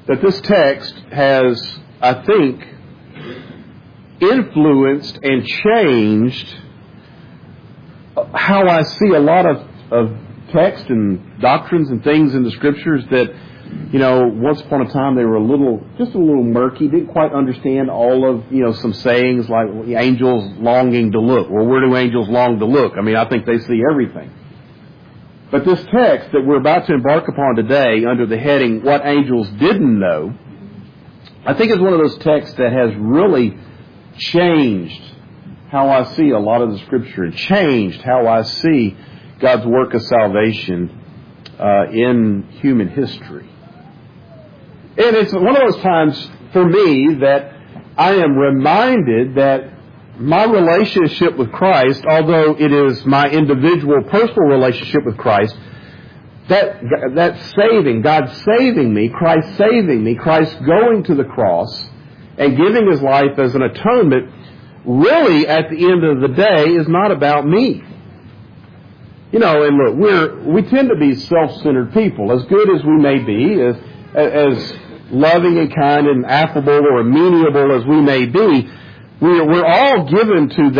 that this text has, I think, influenced and changed how I see a lot of text and doctrines and things in the Scriptures that, once upon a time they were just a little murky, didn't quite understand all of, some sayings like angels longing to look. Well, where do angels long to look? I think they see everything. But this text that we're about to embark upon today under the heading, What Angels Didn't Know, I think is one of those texts that has really changed how I see a lot of the Scripture and changed how I see God's work of salvation in human history. And it's one of those times for me that I am reminded that my relationship with Christ, although it is my individual personal relationship with Christ, that saving, God saving me, Christ saving me, Christ going to the cross and giving His life as an atonement, really at the end of the day is not about me. And look, we tend to be self-centered people, as good as we may be, as loving and kind and affable or amenable as we may be. We're all given to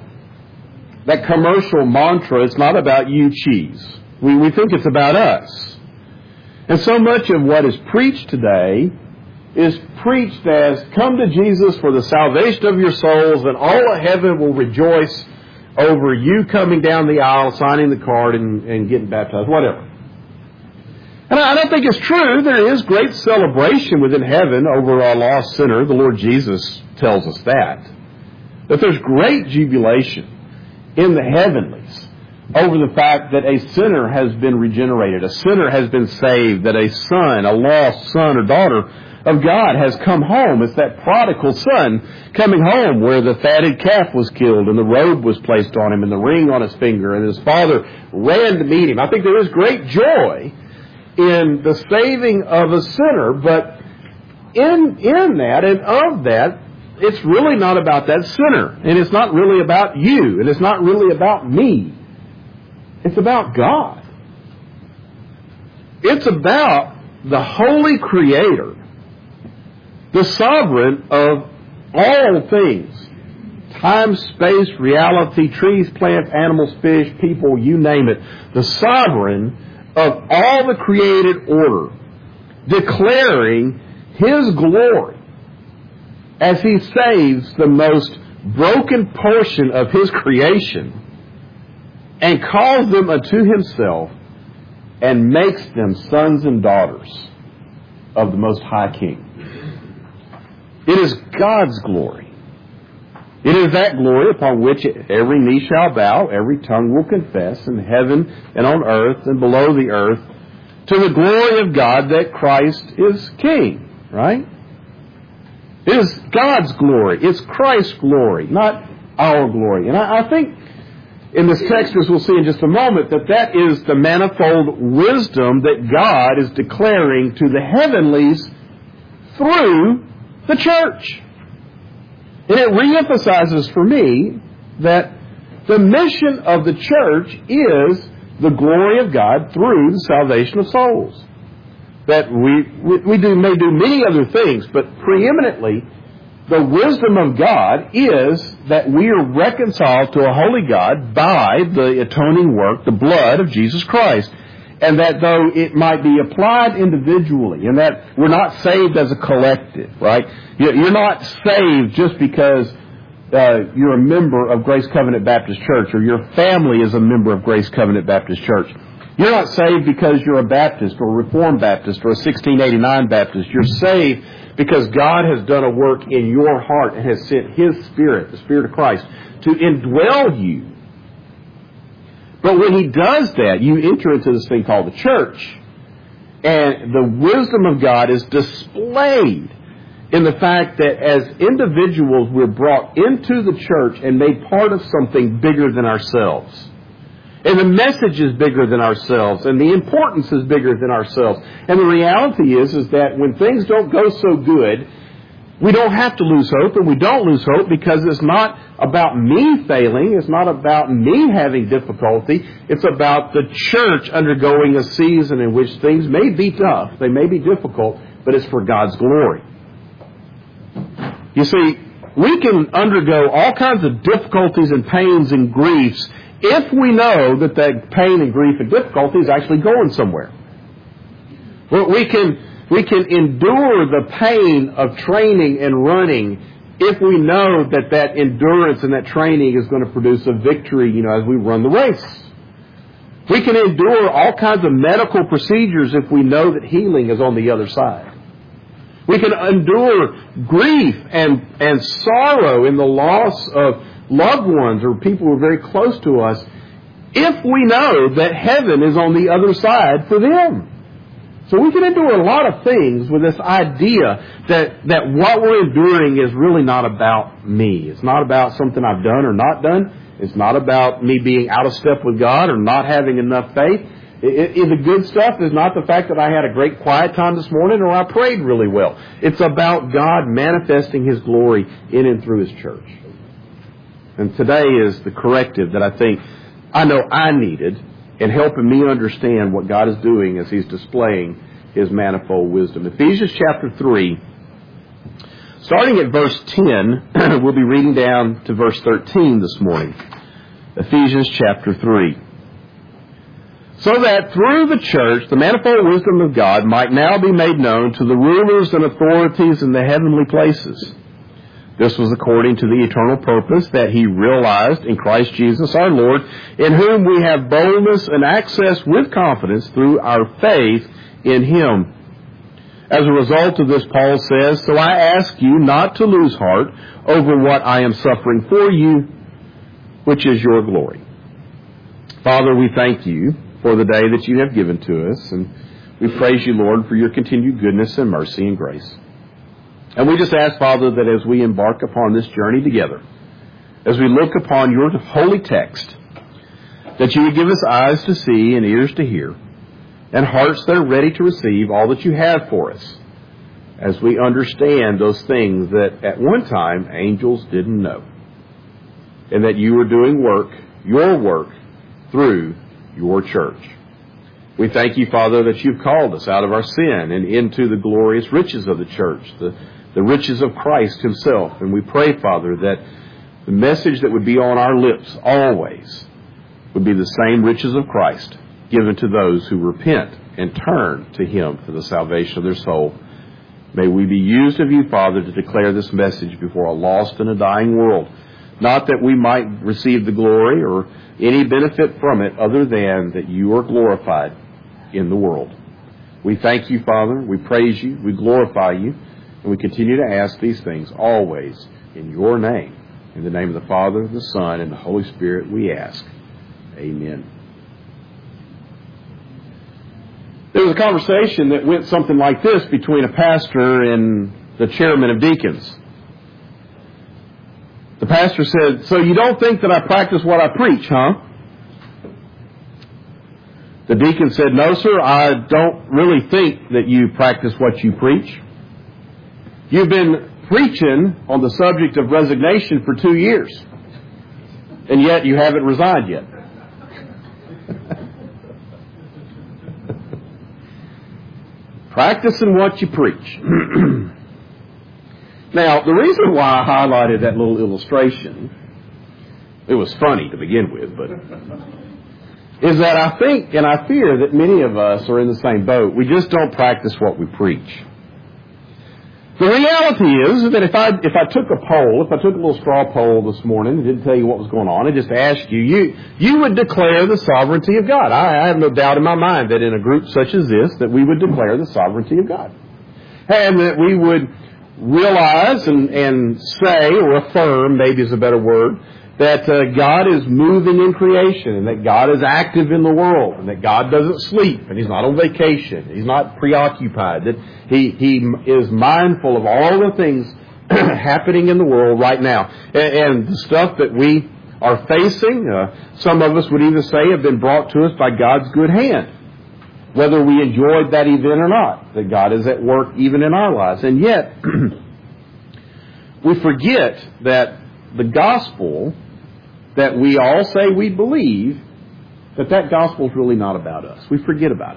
that commercial mantra, it's not about you, cheese. We think it's about us. And so much of what is preached today is preached as, come to Jesus for the salvation of your souls, and all of heaven will rejoice over you coming down the aisle, signing the card, and getting baptized, whatever. And I don't think it's true. There is great celebration within heaven over our lost sinner. The Lord Jesus tells us that there's great jubilation in the heavenlies over the fact that a sinner has been regenerated, a sinner has been saved, that a son, a lost son or daughter of God has come home. It's that prodigal son coming home where the fatted calf was killed and the robe was placed on him and the ring on his finger, and his father ran to meet him. I think there is great joy in the saving of a sinner, but in that and of that, it's really not about that sinner, and it's not really about you, and it's not really about me. It's about God. It's about the holy Creator, the sovereign of all things. Time, space, reality, trees, plants, animals, fish, people, you name it. The sovereign of all the created order, declaring His glory as He saves the most broken portion of His creation and calls them unto Himself and makes them sons and daughters of the Most High King. It is God's glory. It is that glory upon which every knee shall bow, every tongue will confess in heaven and on earth and below the earth, to the glory of God that Christ is King, right? It is God's glory. It's Christ's glory, not our glory. And I think in this text, as we'll see in just a moment, that is the manifold wisdom that God is declaring to the heavenlies through the church. And it reemphasizes for me that the mission of the church is the glory of God through the salvation of souls. That we may do many other things, but preeminently, the wisdom of God is that we are reconciled to a holy God by the atoning work, the blood of Jesus Christ. And that though it might be applied individually, and that we're not saved as a collective, right? You're not saved just because you're a member of Grace Covenant Baptist Church, or your family is a member of Grace Covenant Baptist Church. You're not saved because you're a Baptist or a Reformed Baptist or a 1689 Baptist. You're saved because God has done a work in your heart and has sent His Spirit, the Spirit of Christ, to indwell you. But when He does that, you enter into this thing called the church. And the wisdom of God is displayed in the fact that as individuals, we're brought into the church and made part of something bigger than ourselves. And the message is bigger than ourselves, and the importance is bigger than ourselves. And the reality is that when things don't go so good, we don't have to lose hope, and we don't lose hope because it's not about me failing. It's not about me having difficulty. It's about the church undergoing a season in which things may be tough. They may be difficult, but it's for God's glory. You see, we can undergo all kinds of difficulties and pains and griefs if we know that that pain and grief and difficulty is actually going somewhere. We can endure the pain of training and running if we know that that endurance and that training is going to produce a victory, as we run the race. We can endure all kinds of medical procedures if we know that healing is on the other side. We can endure grief and sorrow in the loss of loved ones or people who are very close to us if we know that heaven is on the other side for them. So we can endure a lot of things with this idea that what we're enduring is really not about me. It's not about something I've done or not done. It's not about me being out of step with God or not having enough faith. The good stuff is not the fact that I had a great quiet time this morning or I prayed really well. It's about God manifesting His glory in and through His church. And today is the corrective that I know I needed in helping me understand what God is doing as He's displaying His manifold wisdom. Ephesians chapter 3, starting at verse 10, we'll be reading down to verse 13 this morning. Ephesians chapter 3. So that through the church, the manifold wisdom of God might now be made known to the rulers and authorities in the heavenly places. This was according to the eternal purpose that He realized in Christ Jesus our Lord, in whom we have boldness and access with confidence through our faith in Him. As a result of this, Paul says, so I ask you not to lose heart over what I am suffering for you, which is your glory. Father, we thank you for the day that you have given to us, and we praise you, Lord, for your continued goodness and mercy and grace. And we just ask, Father, that as we embark upon this journey together, as we look upon your holy text, that you would give us eyes to see and ears to hear, and hearts that are ready to receive all that you have for us, as we understand those things that at one time angels didn't know, and that you are doing your work, through your church. We thank you, Father, that you've called us out of our sin and into the glorious riches of the church, the riches of Christ Himself. And we pray, Father, that the message that would be on our lips always would be the same riches of Christ given to those who repent and turn to Him for the salvation of their soul. May we be used of you, Father, to declare this message before a lost and a dying world. Not that we might receive the glory or any benefit from it other than that you are glorified in the world. We thank you, Father. We praise you. We glorify you. And we continue to ask these things always in your name. In the name of the Father, the Son, and the Holy Spirit we ask. Amen. There was a conversation that went something like this between a pastor and the chairman of deacons. The pastor said, so you don't think that I practice what I preach, huh? The deacon said, no, sir, I don't really think that you practice what you preach. You've been preaching on the subject of resignation for 2 years, and yet you haven't resigned yet. Practicing what you preach. Now, the reason why I highlighted that little illustration, it was funny to begin with, but is that I think and I fear that many of us are in the same boat. We just don't practice what we preach. The reality is that if I took a poll, if I took a little straw poll this morning and didn't tell you what was going on and just asked you would declare the sovereignty of God. I have no doubt in my mind that in a group such as this, that we would declare the sovereignty of God. And that we would realize and say, or affirm, maybe is a better word, that God is moving in creation and that God is active in the world and that God doesn't sleep and He's not on vacation. He's not preoccupied. That He is mindful of all the things happening in the world right now. And the stuff that we are facing, some of us would even say have been brought to us by God's good hand. Whether we enjoyed that event or not, that God is at work even in our lives. And yet, we forget that the gospel that we all say we believe, that gospel is really not about us. We forget about it.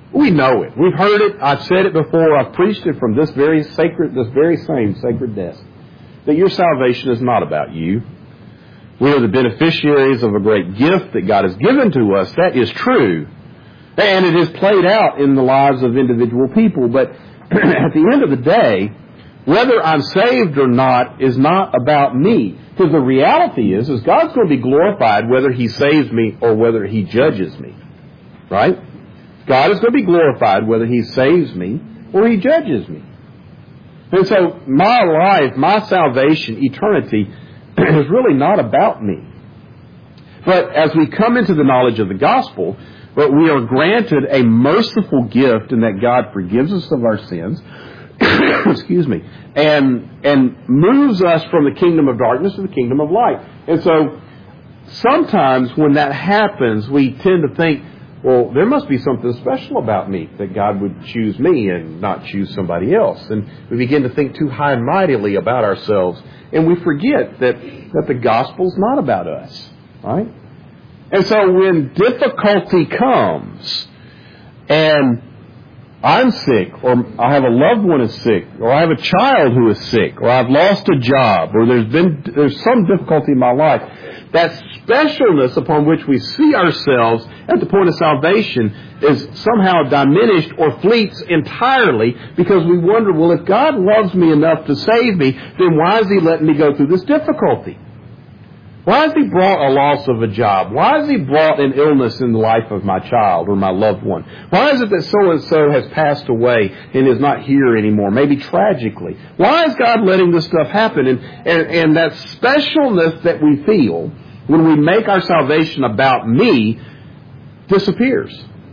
We know it. We've heard it. I've said it before. I've preached it from this very same sacred desk. That your salvation is not about you. We are the beneficiaries of a great gift that God has given to us. That is true. And it is played out in the lives of individual people. But at the end of the day, whether I'm saved or not is not about me. Because the reality is God's going to be glorified whether He saves me or whether He judges me. Right? God is going to be glorified whether He saves me or He judges me. And so my life, my salvation, eternity, is really not about me. But as we come into the knowledge of the gospel, we are granted a merciful gift in that God forgives us of our sins, excuse me, and moves us from the kingdom of darkness to the kingdom of light. And so sometimes when that happens, we tend to think, well, there must be something special about me that God would choose me and not choose somebody else. And we begin to think too high and mightily about ourselves. And we forget that the gospel's not about us. Right? And so when difficulty comes and I'm sick, or I have a loved one is sick, or I have a child who is sick, or I've lost a job, or there's some difficulty in my life, that specialness upon which we see ourselves at the point of salvation is somehow diminished or fleets entirely because we wonder, well, if God loves me enough to save me, then why is He letting me go through this difficulty? Why has He brought a loss of a job? Why has He brought an illness in the life of my child or my loved one? Why is it that so-and-so has passed away and is not here anymore, maybe tragically? Why is God letting this stuff happen? And that specialness that we feel when we make our salvation about me disappears.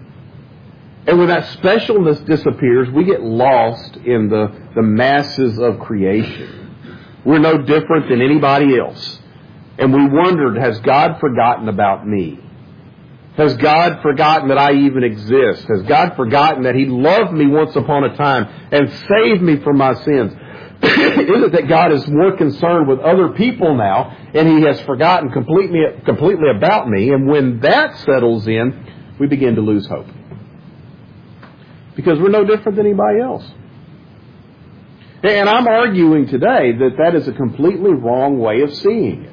And when that specialness disappears, we get lost in the masses of creation. We're no different than anybody else. And we wondered, has God forgotten about me? Has God forgotten that I even exist? Has God forgotten that He loved me once upon a time and saved me from my sins? Is it that God is more concerned with other people now and He has forgotten completely about me? And when that settles in, we begin to lose hope. Because we're no different than anybody else. And I'm arguing today that is a completely wrong way of seeing it.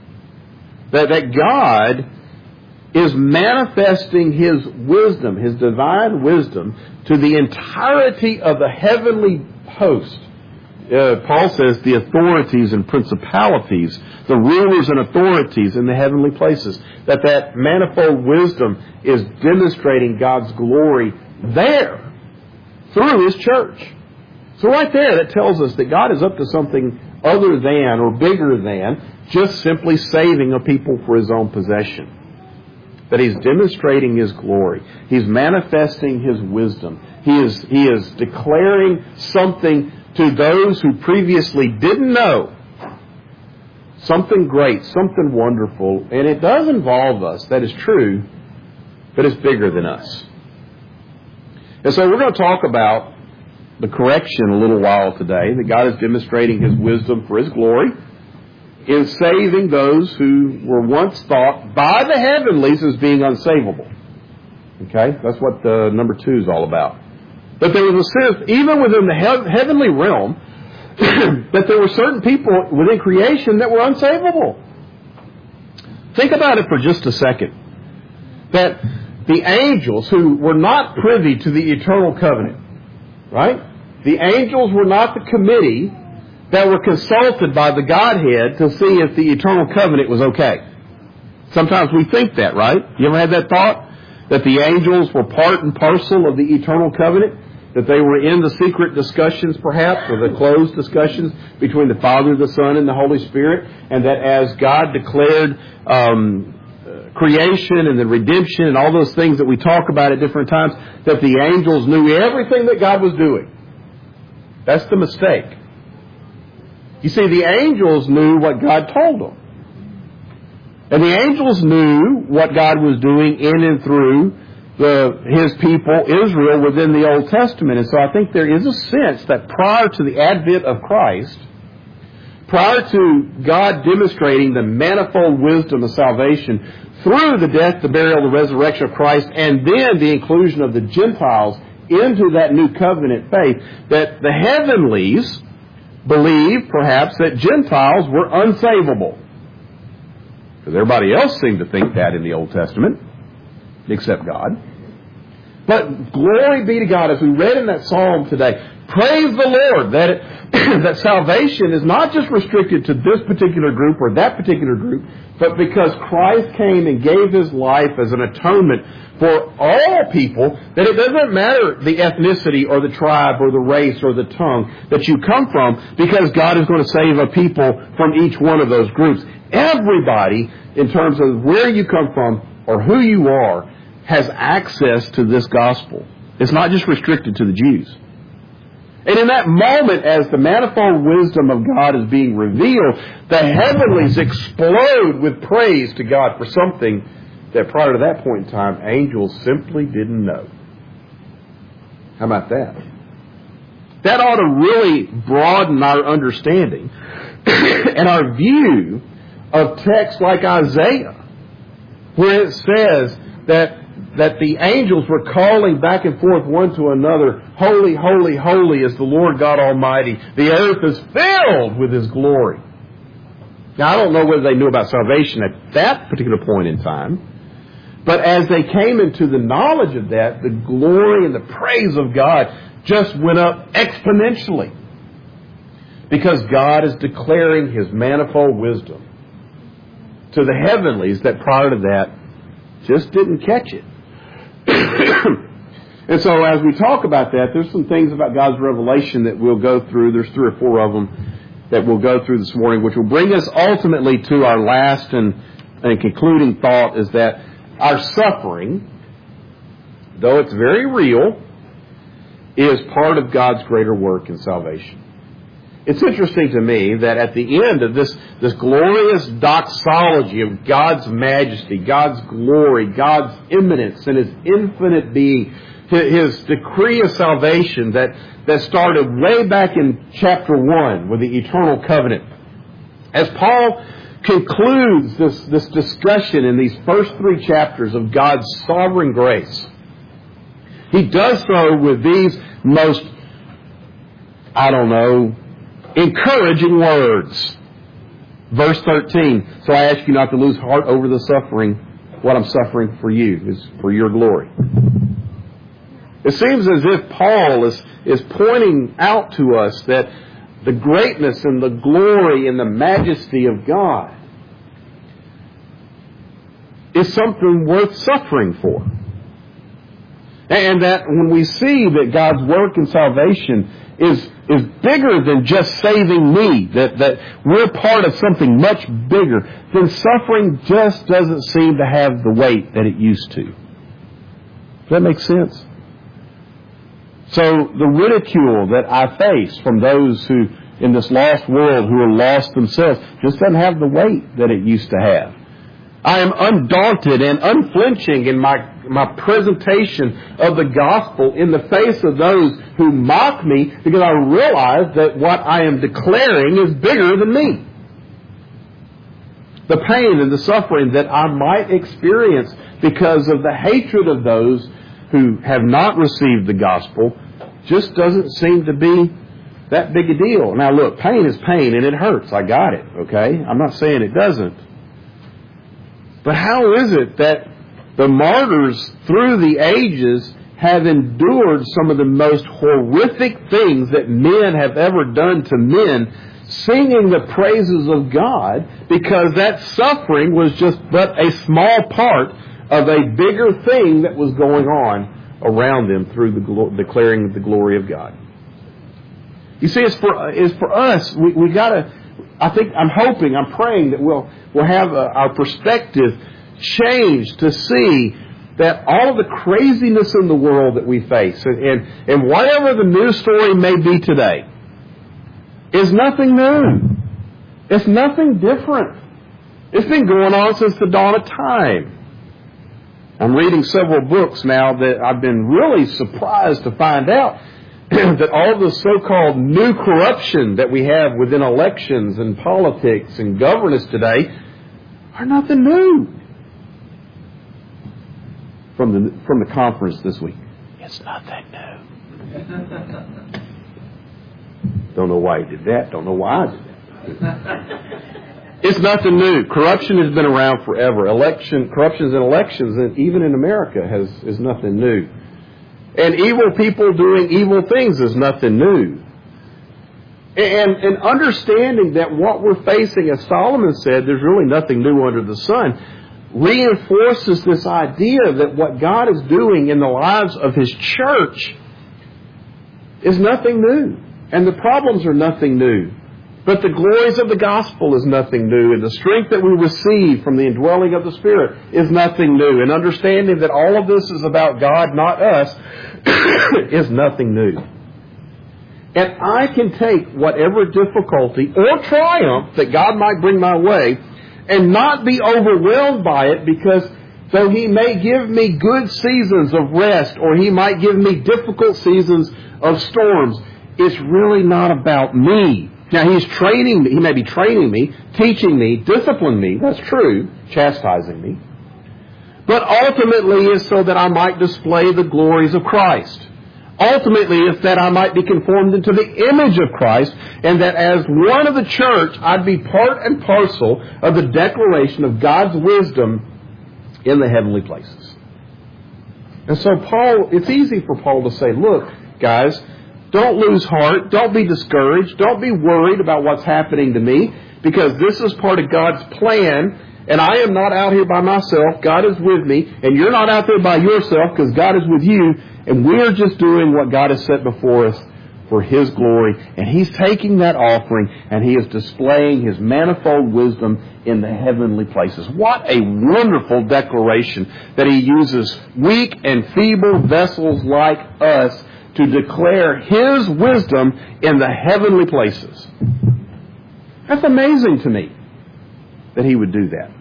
That God is manifesting His wisdom, His divine wisdom, to the entirety of the heavenly host. Paul says the authorities and principalities, the rulers and authorities in the heavenly places, that manifold wisdom is demonstrating God's glory there through His church. So right there, that tells us that God is up to something other than or bigger than just simply saving a people for His own possession. That He's demonstrating His glory. He's manifesting His wisdom. He is declaring something to those who previously didn't know. Something great, something wonderful. And it does involve us, that is true, but it's bigger than us. And so we're going to talk about the correction a little while today, that God is demonstrating His wisdom for His glory in saving those who were once thought by the heavenlies as being unsavable. Okay? That's what number 2 is all about. But there was a sense, even within the heavenly realm, that there were certain people within creation that were unsavable. Think about it for just a second. That the angels who were not privy to the eternal covenant, right? The angels were not the committee that were consulted by the Godhead to see if the eternal covenant was okay. Sometimes we think that, right? You ever had that thought? That the angels were part and parcel of the eternal covenant? That they were in the secret discussions, perhaps, or the closed discussions between the Father, the Son, and the Holy Spirit, and that as God declared creation and the redemption and all those things that we talk about at different times, that the angels knew everything that God was doing. That's the mistake. You see, the angels knew what God told them. And the angels knew what God was doing in and through His people, Israel, within the Old Testament. And so I think there is a sense that prior to the advent of Christ, prior to God demonstrating the manifold wisdom of salvation through the death, the burial, the resurrection of Christ, and then the inclusion of the Gentiles into that new covenant faith, that the heavenlies believed, perhaps, that Gentiles were unsavable. Because everybody else seemed to think that in the Old Testament, except God. But glory be to God, as we read in that psalm today, praise the Lord that salvation is not just restricted to this particular group or that particular group, but because Christ came and gave His life as an atonement for all people, that it doesn't matter the ethnicity or the tribe or the race or the tongue that you come from, because God is going to save a people from each one of those groups. Everybody, in terms of where you come from or who you are, has access to this gospel. It's not just restricted to the Jews. And in that moment, as the manifold wisdom of God is being revealed, the heavenlies explode with praise to God for something that prior to that point in time, angels simply didn't know. How about that? That ought to really broaden our understanding and our view of texts like Isaiah, where it says that the angels were calling back and forth one to another, holy, holy, holy is the Lord God Almighty. The earth is filled with His glory. Now, I don't know whether they knew about salvation at that particular point in time, but as they came into the knowledge of that, the glory and the praise of God just went up exponentially, because God is declaring His manifold wisdom to the heavenlies that prior to that just didn't catch it. And so as we talk about that, there's some things about God's revelation that we'll go through. There's 3 or 4 of them that we'll go through this morning, which will bring us ultimately to our last and concluding thought, is that our suffering, though it's very real, is part of God's greater work in salvation. It's interesting to me that at the end of this glorious doxology of God's majesty, God's glory, God's immanence, and His infinite being, His decree of salvation that started way back in chapter 1 with the eternal covenant, as Paul concludes this discussion in these first 3 chapters of God's sovereign grace, he does so with these most, encouraging words. Verse 13, so I ask you not to lose heart over the suffering. What I'm suffering for you is for your glory. It seems as if Paul is pointing out to us that the greatness and the glory and the majesty of God is something worth suffering for. And that when we see that God's work in salvation is bigger than just saving me, that we're part of something much bigger, then suffering just doesn't seem to have the weight that it used to. Does that make sense? So the ridicule that I face from those who, in this lost world, who are lost themselves, just doesn't have the weight that it used to have. I am undaunted and unflinching in my presentation of the gospel in the face of those who mock me, because I realize that what I am declaring is bigger than me. The pain and the suffering that I might experience because of the hatred of those who have not received the gospel just doesn't seem to be that big a deal. Now look, pain is pain and it hurts. I got it, okay? I'm not saying it doesn't. But how is it that the martyrs through the ages have endured some of the most horrific things that men have ever done to men, singing the praises of God, because that suffering was just but a small part of a bigger thing that was going on around them through declaring the glory of God? You see, it's for us. We got to. I'm praying that we'll have our perspective changed to see that all of the craziness in the world that we face, and whatever the news story may be today, is nothing new. It's nothing different. It's been going on since the dawn of time. I'm reading several books now that I've been really surprised to find out that all the so-called new corruption that we have within elections and politics and governance today are nothing new. From the conference this week, it's nothing new. Don't know why he did that. Don't know why I did that. It's nothing new. Corruption has been around forever. Corruptions in elections, and even in America, is nothing new. And evil people doing evil things is nothing new. And understanding that what we're facing, as Solomon said, there's really nothing new under the sun, reinforces this idea that what God is doing in the lives of His church is nothing new. And the problems are nothing new. But the glories of the gospel is nothing new. And the strength that we receive from the indwelling of the Spirit is nothing new. And understanding that all of this is about God, not us, is nothing new. And I can take whatever difficulty or triumph that God might bring my way and not be overwhelmed by it, because though He may give me good seasons of rest, or He might give me difficult seasons of storms, it's really not about me. Now, He's training me. He may be training me, teaching me, disciplining me. That's true. Chastising me. But ultimately it's so that I might display the glories of Christ. Ultimately it's that I might be conformed into the image of Christ, and that as one of the church, I'd be part and parcel of the declaration of God's wisdom in the heavenly places. And so it's easy for Paul to say, look, guys, don't lose heart. Don't be discouraged. Don't be worried about what's happening to me, because this is part of God's plan, and I am not out here by myself. God is with me, and you're not out there by yourself, because God is with you, and we're just doing what God has set before us for His glory. And He's taking that offering, and He is displaying His manifold wisdom in the heavenly places. What a wonderful declaration that He uses weak and feeble vessels like us to declare His wisdom in the heavenly places. That's amazing to me that He would do that.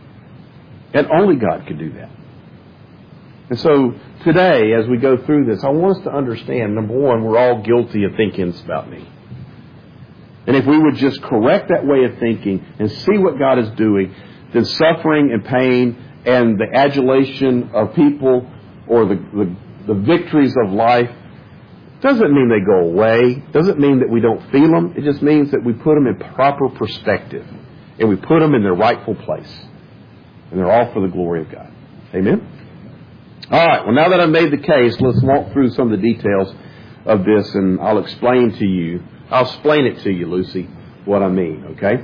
And only God could do that. And so today, as we go through this, I want us to understand, number one, we're all guilty of thinking it's about me. And if we would just correct that way of thinking and see what God is doing, then suffering and pain and the adulation of people or the victories of life doesn't mean they go away. Doesn't mean that we don't feel them. It just means that we put them in proper perspective. And we put them in their rightful place. And they're all for the glory of God. Amen? All right. Well, now that I've made the case, let's walk through some of the details of this, and I'll explain it to you, Lucy, what I mean, okay?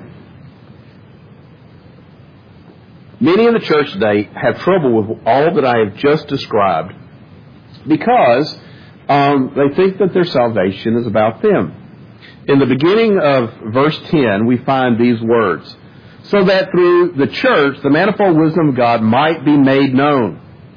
Many in the church today have trouble with all that I have just described because they think that their salvation is about them. In the beginning of verse 10, we find these words, so that through the church, the manifold wisdom of God might be made known.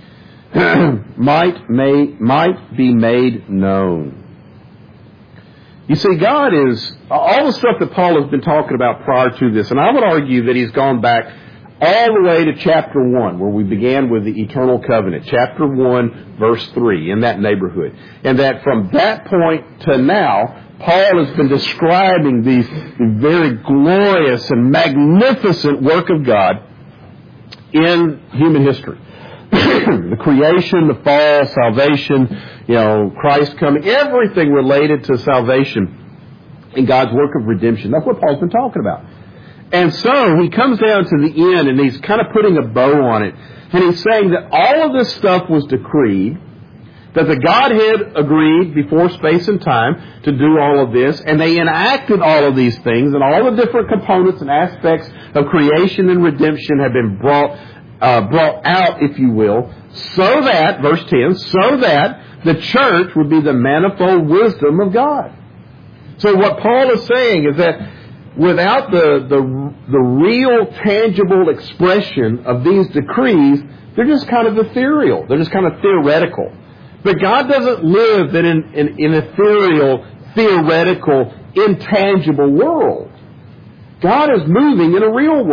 might be made known. You see, God is, all the stuff that Paul has been talking about prior to this, and I would argue that he's gone back all the way to chapter 1, where we began with the eternal covenant. Chapter 1, verse 3, in that neighborhood. And that from that point to now, Paul has been describing the very glorious and magnificent work of God in human history. The creation, the fall, salvation, Christ coming, everything related to salvation in God's work of redemption. That's what Paul's been talking about. And so he comes down to the end and he's kind of putting a bow on it. And he's saying that all of this stuff was decreed, that the Godhead agreed before space and time to do all of this, and they enacted all of these things, and all the different components and aspects of creation and redemption have been brought out, if you will, so that, verse 10, so that the church would be the manifold wisdom of God. So what Paul is saying is that without the real tangible expression of these decrees, they're just kind of ethereal. They're just kind of theoretical. But God doesn't live in an ethereal, theoretical, intangible world. God is moving in a real world.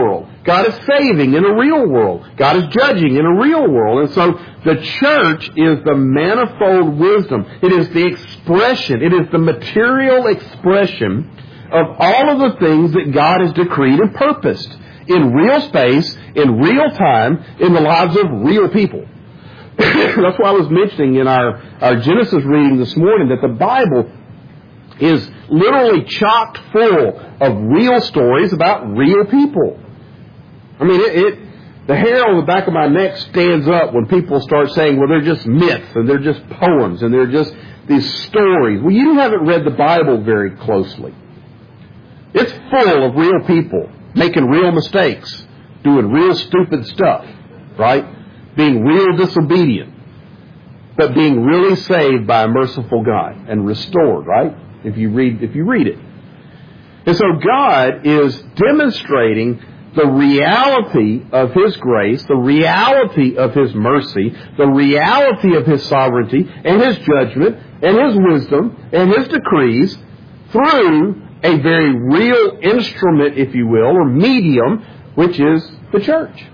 God is saving in a real world. God is judging in a real world. And so the church is the manifold wisdom. It is the expression. It is the material expression of all of the things that God has decreed and purposed in real space, in real time, in the lives of real people. That's why I was mentioning in our Genesis reading this morning that the Bible is literally chock full of real stories about real people. I mean, the hair on the back of my neck stands up when people start saying, well, they're just myths and they're just poems and they're just these stories. Well, you haven't read the Bible very closely. It's full of real people making real mistakes, doing real stupid stuff, right? Being real disobedient, but being really saved by a merciful God and restored, right? If you read it. And so God is demonstrating the reality of His grace, the reality of His mercy, the reality of His sovereignty and His judgment and His wisdom and His decrees through a very real instrument, if you will, or medium, which is the church.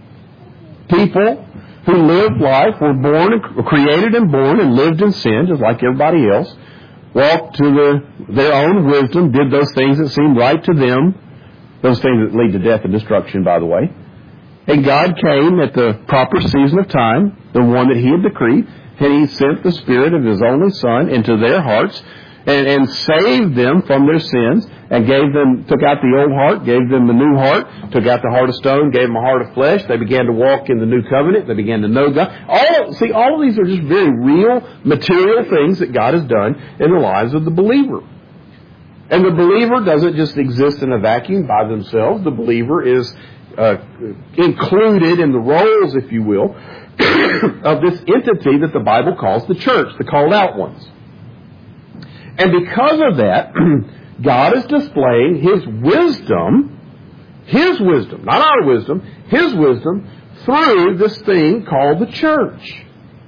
People who lived life, were born, created and born and lived in sin, just like everybody else, walked to their own wisdom, did those things that seemed right to them, those things that lead to death and destruction, by the way. And God came at the proper season of time, the one that He had decreed, and He sent the Spirit of His only Son into their hearts and saved them from their sins and took out the old heart, gave them the new heart, took out the heart of stone, gave them a heart of flesh. They began to walk in the new covenant. They began to know God. All of these are just very real, material things that God has done in the lives of the believer. And the believer doesn't just exist in a vacuum by themselves. The believer is included in the roles, if you will, of this entity that the Bible calls the church, the called out ones. And because of that, God is displaying His wisdom, not our wisdom, His wisdom, through this thing called the church.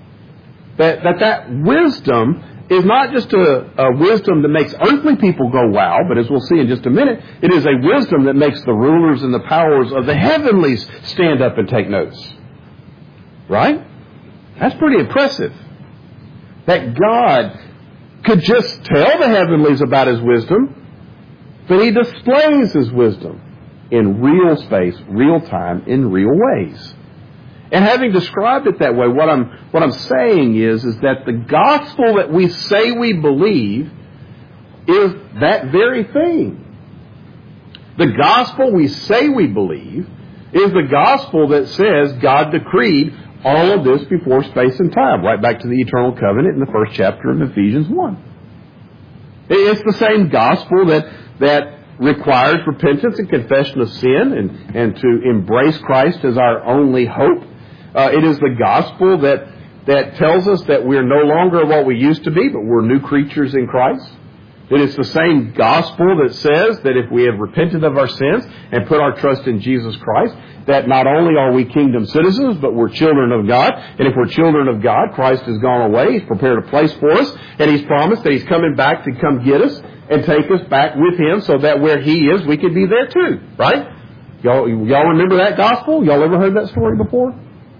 That wisdom is not just a wisdom that makes earthly people go wow, but as we'll see in just a minute, it is a wisdom that makes the rulers and the powers of the heavenlies stand up and take notice. Right? That's pretty impressive. That God could just tell the heavenlies about His wisdom, but He displays His wisdom in real space, real time, in real ways. And having described it that way, what I'm saying is that the gospel that we say we believe is that very thing. The gospel we say we believe is the gospel that says God decreed all of this before space and time, right back to the eternal covenant in the first chapter of Ephesians 1. It's the same gospel that requires repentance and confession of sin and to embrace Christ as our only hope. It is the gospel that tells us that we're no longer what we used to be, but we're new creatures in Christ. It is the same gospel that says that if we have repented of our sins and put our trust in Jesus Christ, that not only are we kingdom citizens, but we're children of God. And if we're children of God, Christ has gone away. He's prepared a place for us. And He's promised that He's coming back to come get us and take us back with Him so that where He is, we can be there too. Right? Y'all remember that gospel? Y'all ever heard that story before?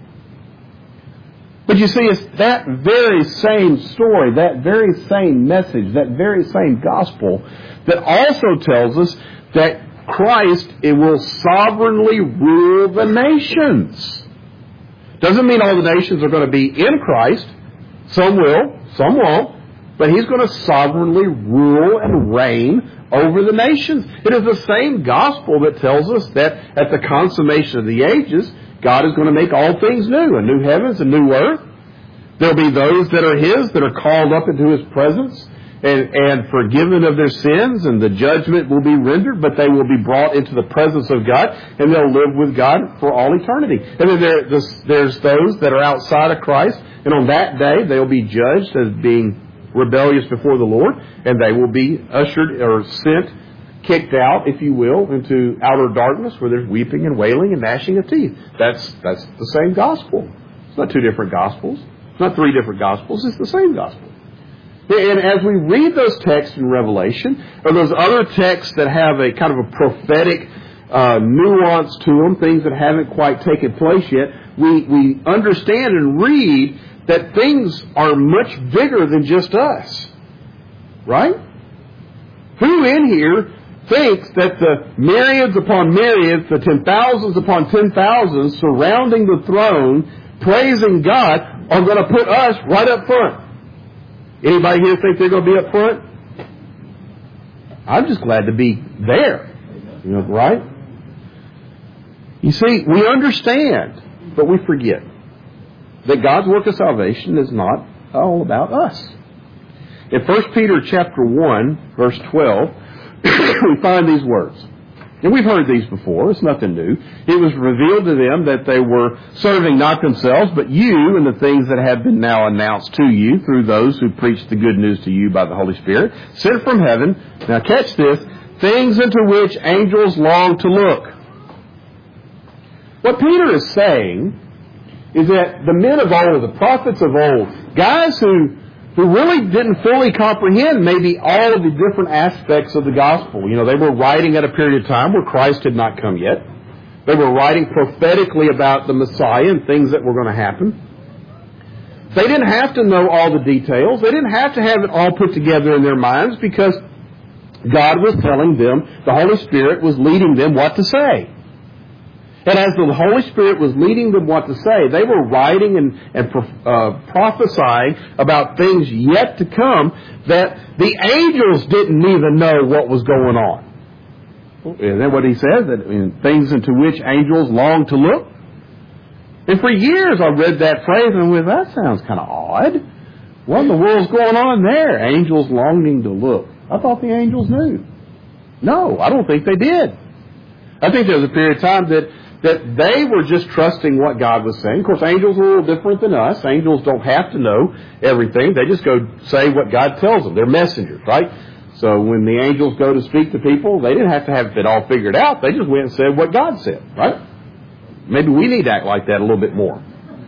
But you see, it's that very same story, that very same message, that very same gospel that also tells us that Christ will sovereignly rule the nations. Doesn't mean all the nations are going to be in Christ. Some will, some won't. But He's going to sovereignly rule and reign over the nations. It is the same gospel that tells us that at the consummation of the ages, God is going to make all things new, a new heavens, a new earth. There'll be those that are His, that are called up into His presence and forgiven of their sins, and the judgment will be rendered, but they will be brought into the presence of God, and they'll live with God for all eternity. And then there's those that are outside of Christ, and on that day they'll be judged as being rebellious before the Lord, and they will be ushered or kicked out, if you will, into outer darkness where there's weeping and wailing and gnashing of teeth. That's the same gospel. It's not two different gospels. It's not three different gospels. It's the same gospel. And as we read those texts in Revelation, or those other texts that have a kind of a prophetic nuance to them, things that haven't quite taken place yet. We understand and read that things are much bigger than just us. Right? Who in here thinks that the myriads upon myriads, the 10,000s upon 10,000s surrounding the throne, praising God, are going to put us right up front? Anybody here think they're going to be up front? I'm just glad to be there. Right? You see, we understand, but we forget that God's work of salvation is not all about us. In 1 Peter chapter 1, verse 12, we find these words. And we've heard these before. It's nothing new. It was revealed to them that they were serving not themselves, but you and the things that have been now announced to you through those who preach the good news to you by the Holy Spirit, sent from heaven. Now catch this. Things into which angels long to look. What Peter is saying is that the men of old, the prophets of old, guys who really didn't fully comprehend maybe all of the different aspects of the gospel. They were writing at a period of time where Christ had not come yet. They were writing prophetically about the Messiah and things that were going to happen. They didn't have to know all the details. They didn't have to have it all put together in their minds because God was telling them, the Holy Spirit was leading them what to say. And as the Holy Spirit was leading them what to say, they were writing and prophesying about things yet to come that the angels didn't even know what was going on. Isn't that what he says? That things into which angels long to look? And for years I read that phrase and I went, that sounds kind of odd. What in the world's going on there? Angels longing to look. I thought the angels knew. No, I don't think they did. I think there was a period of time that they were just trusting what God was saying. Of course, angels are a little different than us. Angels don't have to know everything. They just go say what God tells them. They're messengers, right? So when the angels go to speak to people, they didn't have to have it all figured out. They just went and said what God said, right? Maybe we need to act like that a little bit more.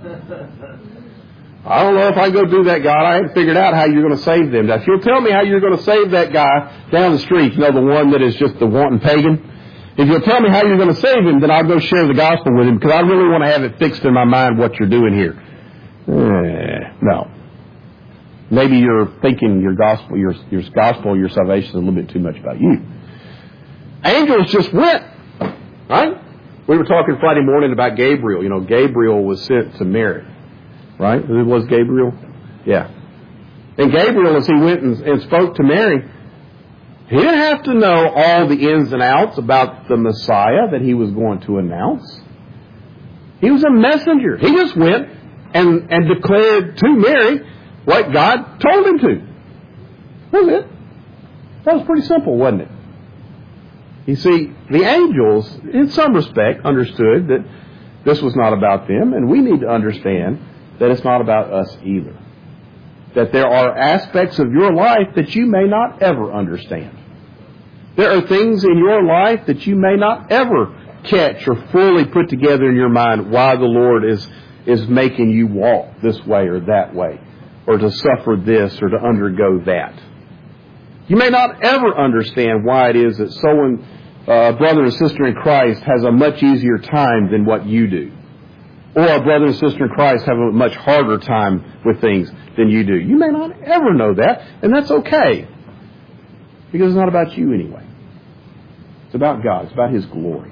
I don't know if I can go do that, God. I haven't figured out how you're going to save them. Now, if you'll tell me how you're going to save that guy down the street, the one that is just the wanton pagan, if you'll tell me how you're going to save him, then I'll go share the gospel with him because I really want to have it fixed in my mind what you're doing here. No. Maybe you're thinking your gospel, your salvation is a little bit too much about you. Angels just went, right? We were talking Friday morning about Gabriel. Gabriel was sent to Mary, right? Who was Gabriel? Yeah. And Gabriel, as he went and spoke to Mary, he didn't have to know all the ins and outs about the Messiah that he was going to announce. He was a messenger. He just went and declared to Mary what God told him to. That was it. That was pretty simple, wasn't it? You see, the angels, in some respect, understood that this was not about them, and we need to understand that it's not about us either. That there are aspects of your life that you may not ever understand. There are things in your life that you may not ever catch or fully put together in your mind why the Lord is making you walk this way or that way, or to suffer this or to undergo that. You may not ever understand why it is that someone, brother and sister in Christ, has a much easier time than what you do. Or a brother and sister in Christ have a much harder time with things than you do. You may not ever know that, and that's okay. Because it's not about you anyway. It's about God. It's about His glory.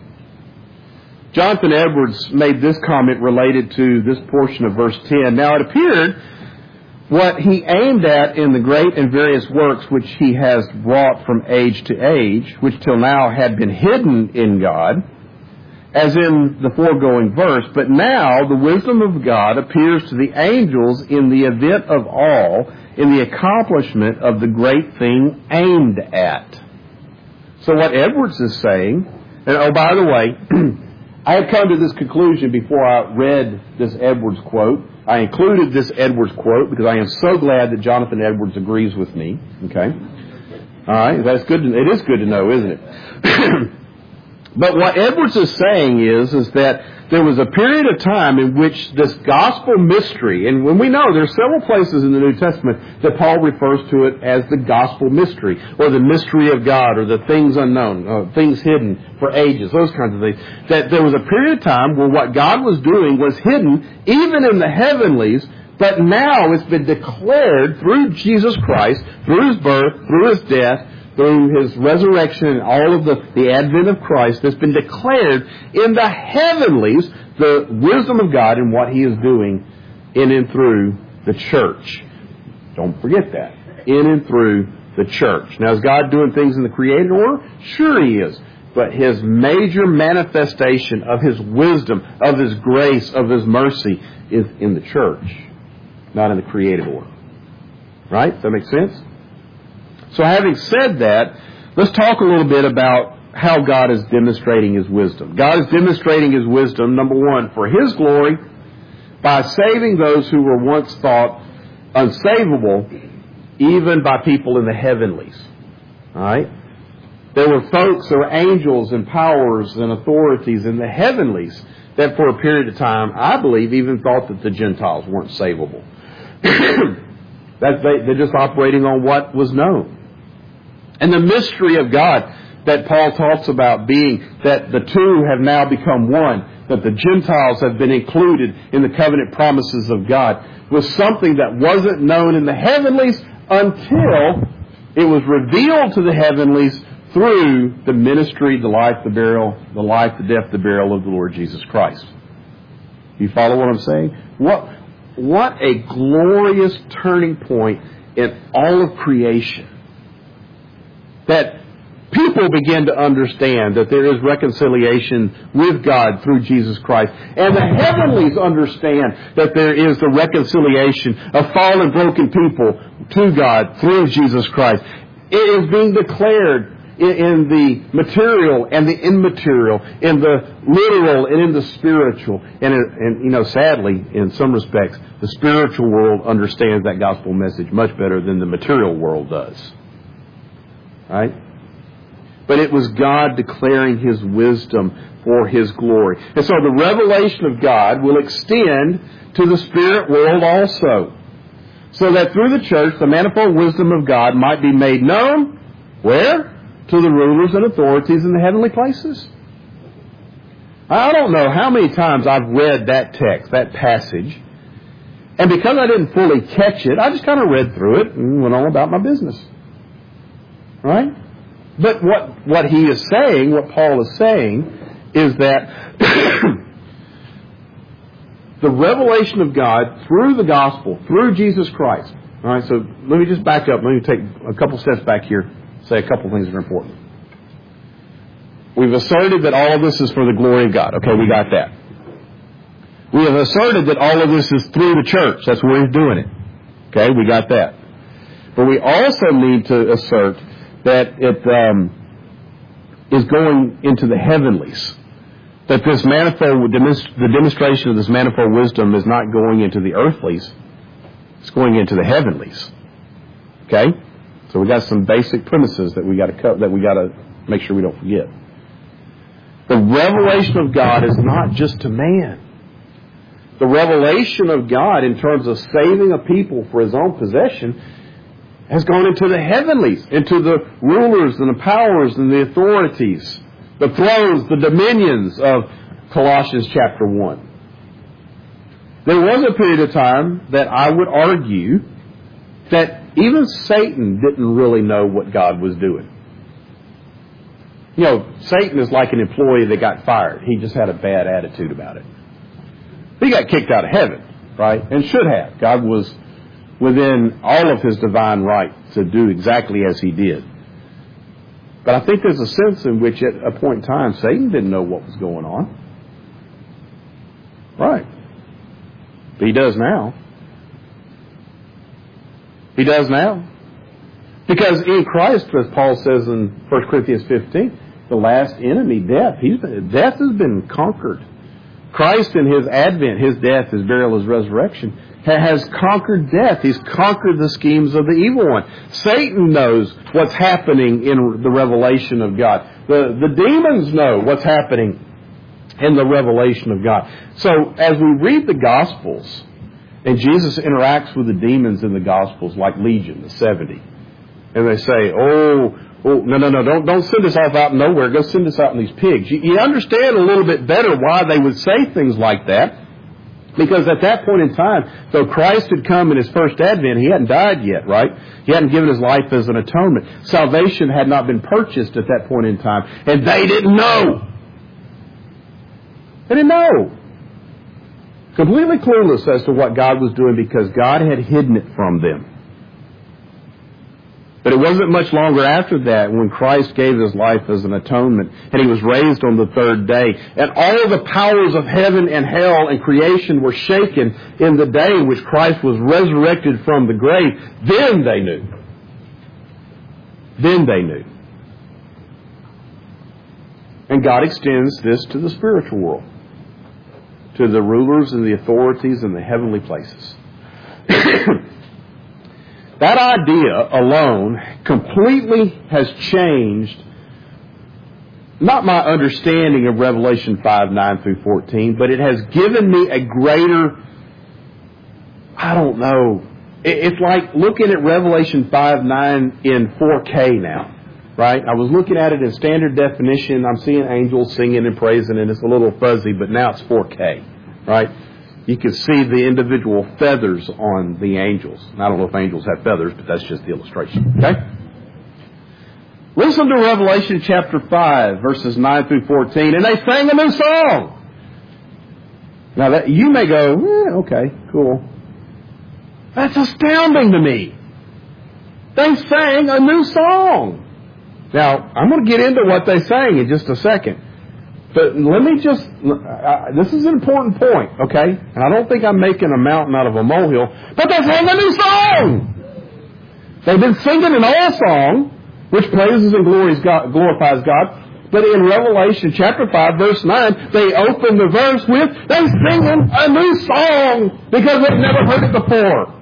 Jonathan Edwards made this comment related to this portion of verse 10. Now it appeared what he aimed at in the great and various works which he has wrought from age to age, which till now had been hidden in God, as in the foregoing verse, but now the wisdom of God appears to the angels in the event of all, in the accomplishment of the great thing aimed at. So what Edwards is saying, and oh, by the way, I had come to this conclusion before I read this Edwards quote. I included this Edwards quote because I am so glad that Jonathan Edwards agrees with me. Okay? All right? That's good. It is good to know, isn't it? But what Edwards is saying is that there was a period of time in which this gospel mystery, and when we know there's several places in the New Testament that Paul refers to it as the gospel mystery, or the mystery of God, or the things unknown, things hidden for ages, those kinds of things. That there was a period of time where what God was doing was hidden even in the heavenlies, but now it's been declared through Jesus Christ, through His birth, through His death, through His resurrection and all of the advent of Christ, that's been declared in the heavenlies, the wisdom of God and what He is doing in and through the church. Don't forget that. In and through the church. Now, is God doing things in the created order? Sure He is. But His major manifestation of His wisdom, of His grace, of His mercy is in the church, not in the created order. Right? Does that make sense? So having said that, let's talk a little bit about how God is demonstrating His wisdom. God is demonstrating His wisdom, number one, for His glory, by saving those who were once thought unsavable, even by people in the heavenlies. All right? There were folks, there were angels and powers and authorities in the heavenlies that for a period of time, I believe, even thought that the Gentiles weren't savable. They're just operating on what was known. And the mystery of God that Paul talks about being that the two have now become one, that the Gentiles have been included in the covenant promises of God, was something that wasn't known in the heavenlies until it was revealed to the heavenlies through the ministry, the life, the burial, the life, the death, the burial of the Lord Jesus Christ. You follow what I'm saying? What a glorious turning point in all of creation. That people begin to understand that there is reconciliation with God through Jesus Christ. And the heavenlies understand that there is the reconciliation of fallen, broken people to God through Jesus Christ. It is being declared in the material and the immaterial, in the literal and in the spiritual. And sadly, in some respects, the spiritual world understands that gospel message much better than the material world does. Right? But it was God declaring His wisdom for His glory. And so the revelation of God will extend to the spirit world also. So that through the church, the manifold wisdom of God might be made known. Where? To the rulers and authorities in the heavenly places. I don't know how many times I've read that text, that passage. And because I didn't fully catch it, I just kind of read through it and went on about my business. Right? But what he is saying, what Paul is saying, is that the revelation of God through the gospel, through Jesus Christ. All right, so let me just back up. Let me take a couple steps back here, say a couple things that are important. We've asserted that all of this is for the glory of God. Okay, we got that. We have asserted that all of this is through the church. That's where He's doing it. Okay, we got that. But we also need to assert that it is going into the heavenlies. That this manifold, the demonstration of this manifold wisdom is not going into the earthlies. It's going into the heavenlies. Okay? So we got some basic premises that we got to make sure we don't forget. The revelation of God is not just to man. The revelation of God in terms of saving a people for His own possession has gone into the heavenlies, into the rulers and the powers and the authorities, the thrones, the dominions of Colossians chapter 1. There was a period of time that I would argue that even Satan didn't really know what God was doing. You know, Satan is like an employee that got fired. He just had a bad attitude about it. He got kicked out of heaven, right? And should have. God was within all of His divine right to do exactly as He did. But I think there's a sense in which at a point in time, Satan didn't know what was going on. Right. But he does now. He does now. Because in Christ, as Paul says in 1 Corinthians 15, the last enemy, death, death has been conquered. Christ in His advent, His death, His burial, His resurrection, has conquered death. He's conquered the schemes of the evil one. Satan knows what's happening in the revelation of God. The demons know what's happening and the revelation of God. So as we read the Gospels, and Jesus interacts with the demons in the Gospels like Legion, the 70, and they say, no, don't send us off out nowhere. Go send us out in these pigs. You understand a little bit better why they would say things like that. Because at that point in time, though Christ had come in His first advent, He hadn't died yet, right? He hadn't given His life as an atonement. Salvation had not been purchased at that point in time. And they didn't know. They didn't know. Completely clueless as to what God was doing because God had hidden it from them. But it wasn't much longer after that when Christ gave His life as an atonement and He was raised on the third day. And all the powers of heaven and hell and creation were shaken in the day in which Christ was resurrected from the grave. Then they knew. Then they knew. And God extends this to the spiritual world, to the rulers and the authorities in the heavenly places. That idea alone completely has changed not my understanding of Revelation 5:9 through 14, but it has given me a greater, I don't know, it's like looking at Revelation 5:9 in 4K now, right? I was looking at it in standard definition. I'm seeing angels singing and praising, and it's a little fuzzy, but now it's 4K, right? You can see the individual feathers on the angels. I don't know if angels have feathers, but that's just the illustration. Okay? Listen to Revelation chapter 5, verses 9 through 14, and they sang a new song. Now, that, you may go, okay, cool. That's astounding to me. They sang a new song. Now, I'm going to get into what they sang in just a second. But let me just, this is an important point, okay? And I don't think I'm making a mountain out of a molehill, but they sang a new song! They've been singing an old song, which praises and glorifies God. But in Revelation chapter 5, verse 9, they open the verse with, they're singing a new song because they've never heard it before.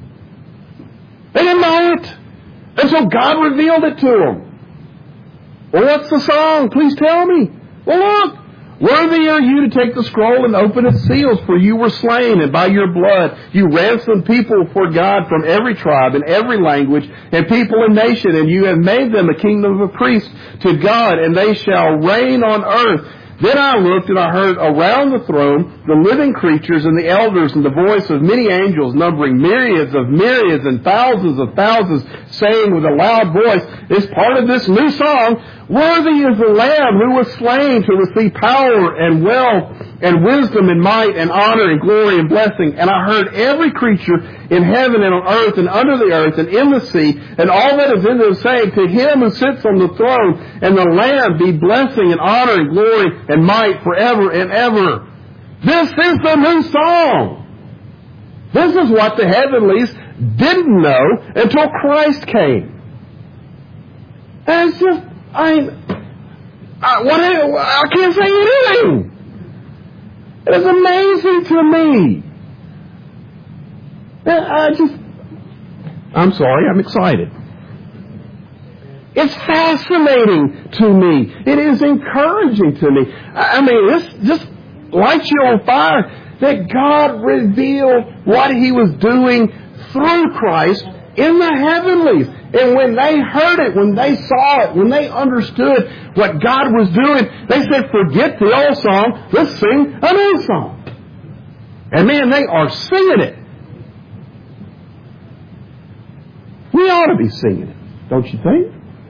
They didn't know it. And so God revealed it to them. Well, what's the song? Please tell me. Well, look, worthy are you to take the scroll and open its seals, for you were slain, and by your blood you ransomed people for God from every tribe and every language and people and nation, and you have made them a kingdom of priests to God, and they shall reign on earth. Then I looked, and I heard around the throne the living creatures and the elders, and the voice of many angels, numbering myriads of myriads and thousands of thousands, saying with a loud voice, is part of this new song, worthy is the Lamb who was slain to receive power and wealth and wisdom and might and honor and glory and blessing. And I heard every creature in heaven and on earth and under the earth and in the sea and all that is in them saying, to Him who sits on the throne and the Lamb be blessing and honor and glory and might forever and ever. This is the new song. This is what the heavenlies didn't know until Christ came. And it's just, I can't say anything. It is amazing to me. I'm sorry, I'm excited. It's fascinating to me. It is encouraging to me. I mean, this just lights you on fire that God revealed what He was doing through Christ in the heavenlies. And when they heard it, when they saw it, when they understood what God was doing, they said, forget the old song, let's sing a new song. And man, they are singing it. We ought to be singing it, don't you think?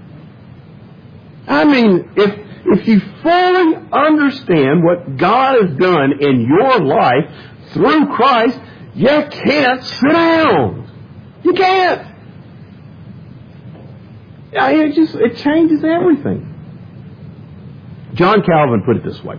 I mean, if you fully understand what God has done in your life through Christ, you can't sit down. You can't. It changes everything. John Calvin put it this way.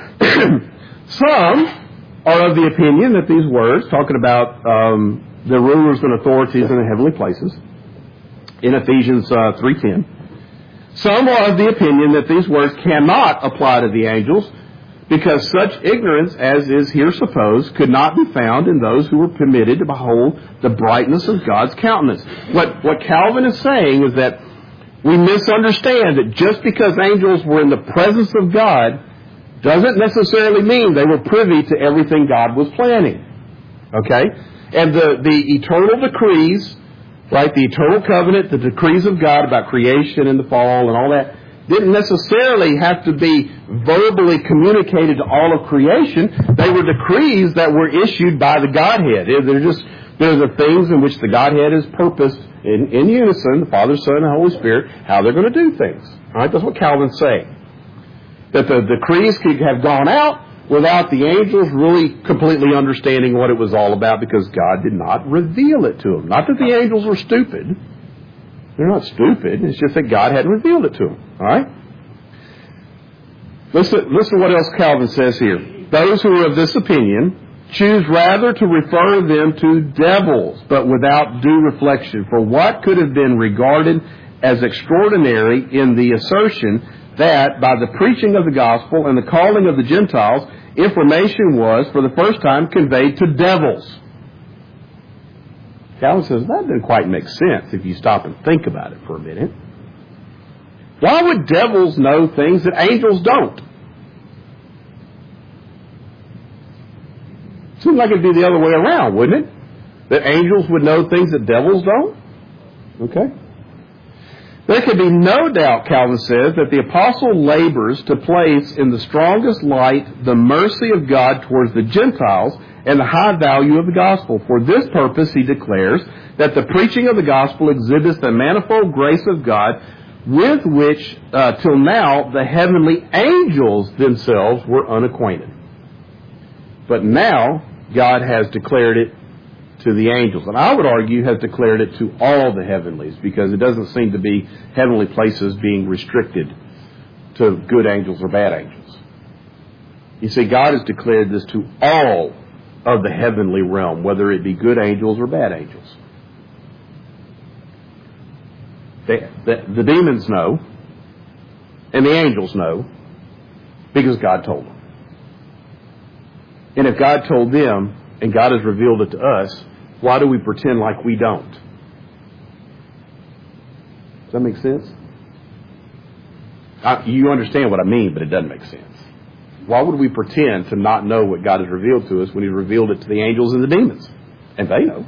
Some are of the opinion that these words, talking about the rulers and authorities in the heavenly places, in Ephesians 3:10, some are of the opinion that these words cannot apply to the angels because such ignorance as is here supposed could not be found in those who were permitted to behold the brightness of God's countenance. What Calvin is saying is that we misunderstand that just because angels were in the presence of God doesn't necessarily mean they were privy to everything God was planning. Okay? And the eternal decrees, right, the eternal covenant, the decrees of God about creation and the fall and all that, didn't necessarily have to be verbally communicated to all of creation. They were decrees that were issued by the Godhead. They're the things in which the Godhead is purposed in unison, the Father, Son, and Holy Spirit, how they're going to do things. All right, that's what Calvin's saying. That the decrees could have gone out without the angels really completely understanding what it was all about, because God did not reveal it to them. Not that the angels were stupid. They're not stupid. It's just that God hadn't revealed it to them. All right? Listen what else Calvin says here. Those who are of this opinion choose rather to refer them to devils, but without due reflection. For what could have been regarded as extraordinary in the assertion that by the preaching of the gospel and the calling of the Gentiles, information was, for the first time, conveyed to devils? Calvin says that doesn't quite make sense if you stop and think about it for a minute. Why would devils know things that angels don't? Seems like it'd be the other way around, wouldn't it? That angels would know things that devils don't? Okay. There can be no doubt, Calvin says, that the apostle labors to place in the strongest light the mercy of God towards the Gentiles and the high value of the gospel. For this purpose, he declares that the preaching of the gospel exhibits the manifold grace of God with which, till now, the heavenly angels themselves were unacquainted. But now, God has declared it to the angels. And I would argue has declared it to all the heavenlies, because it doesn't seem to be heavenly places being restricted to good angels or bad angels. You see, God has declared this to all of the heavenly realm, whether it be good angels or bad angels. The demons know, and the angels know, because God told them. And if God told them, and God has revealed it to us, why do we pretend like we don't? Does that make sense? You understand what I mean, but it doesn't make sense. Why would we pretend to not know what God has revealed to us when He revealed it to the angels and the demons? And they know.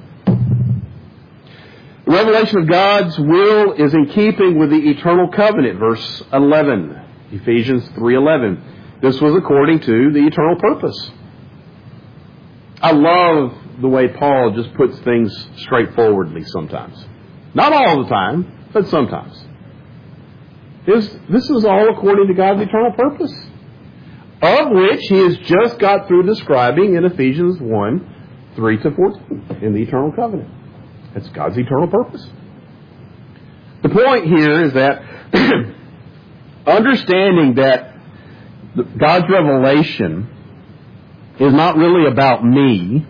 The revelation of God's will is in keeping with the eternal covenant. Verse 11, Ephesians 3:11. This was according to the eternal purpose. I love the way Paul just puts things straightforwardly sometimes. Not all the time, but sometimes. This is all according to God's eternal purpose, of which he has just got through describing in Ephesians 1:3-14 in the eternal covenant. That's God's eternal purpose. The point here is that understanding that God's revelation is not really about me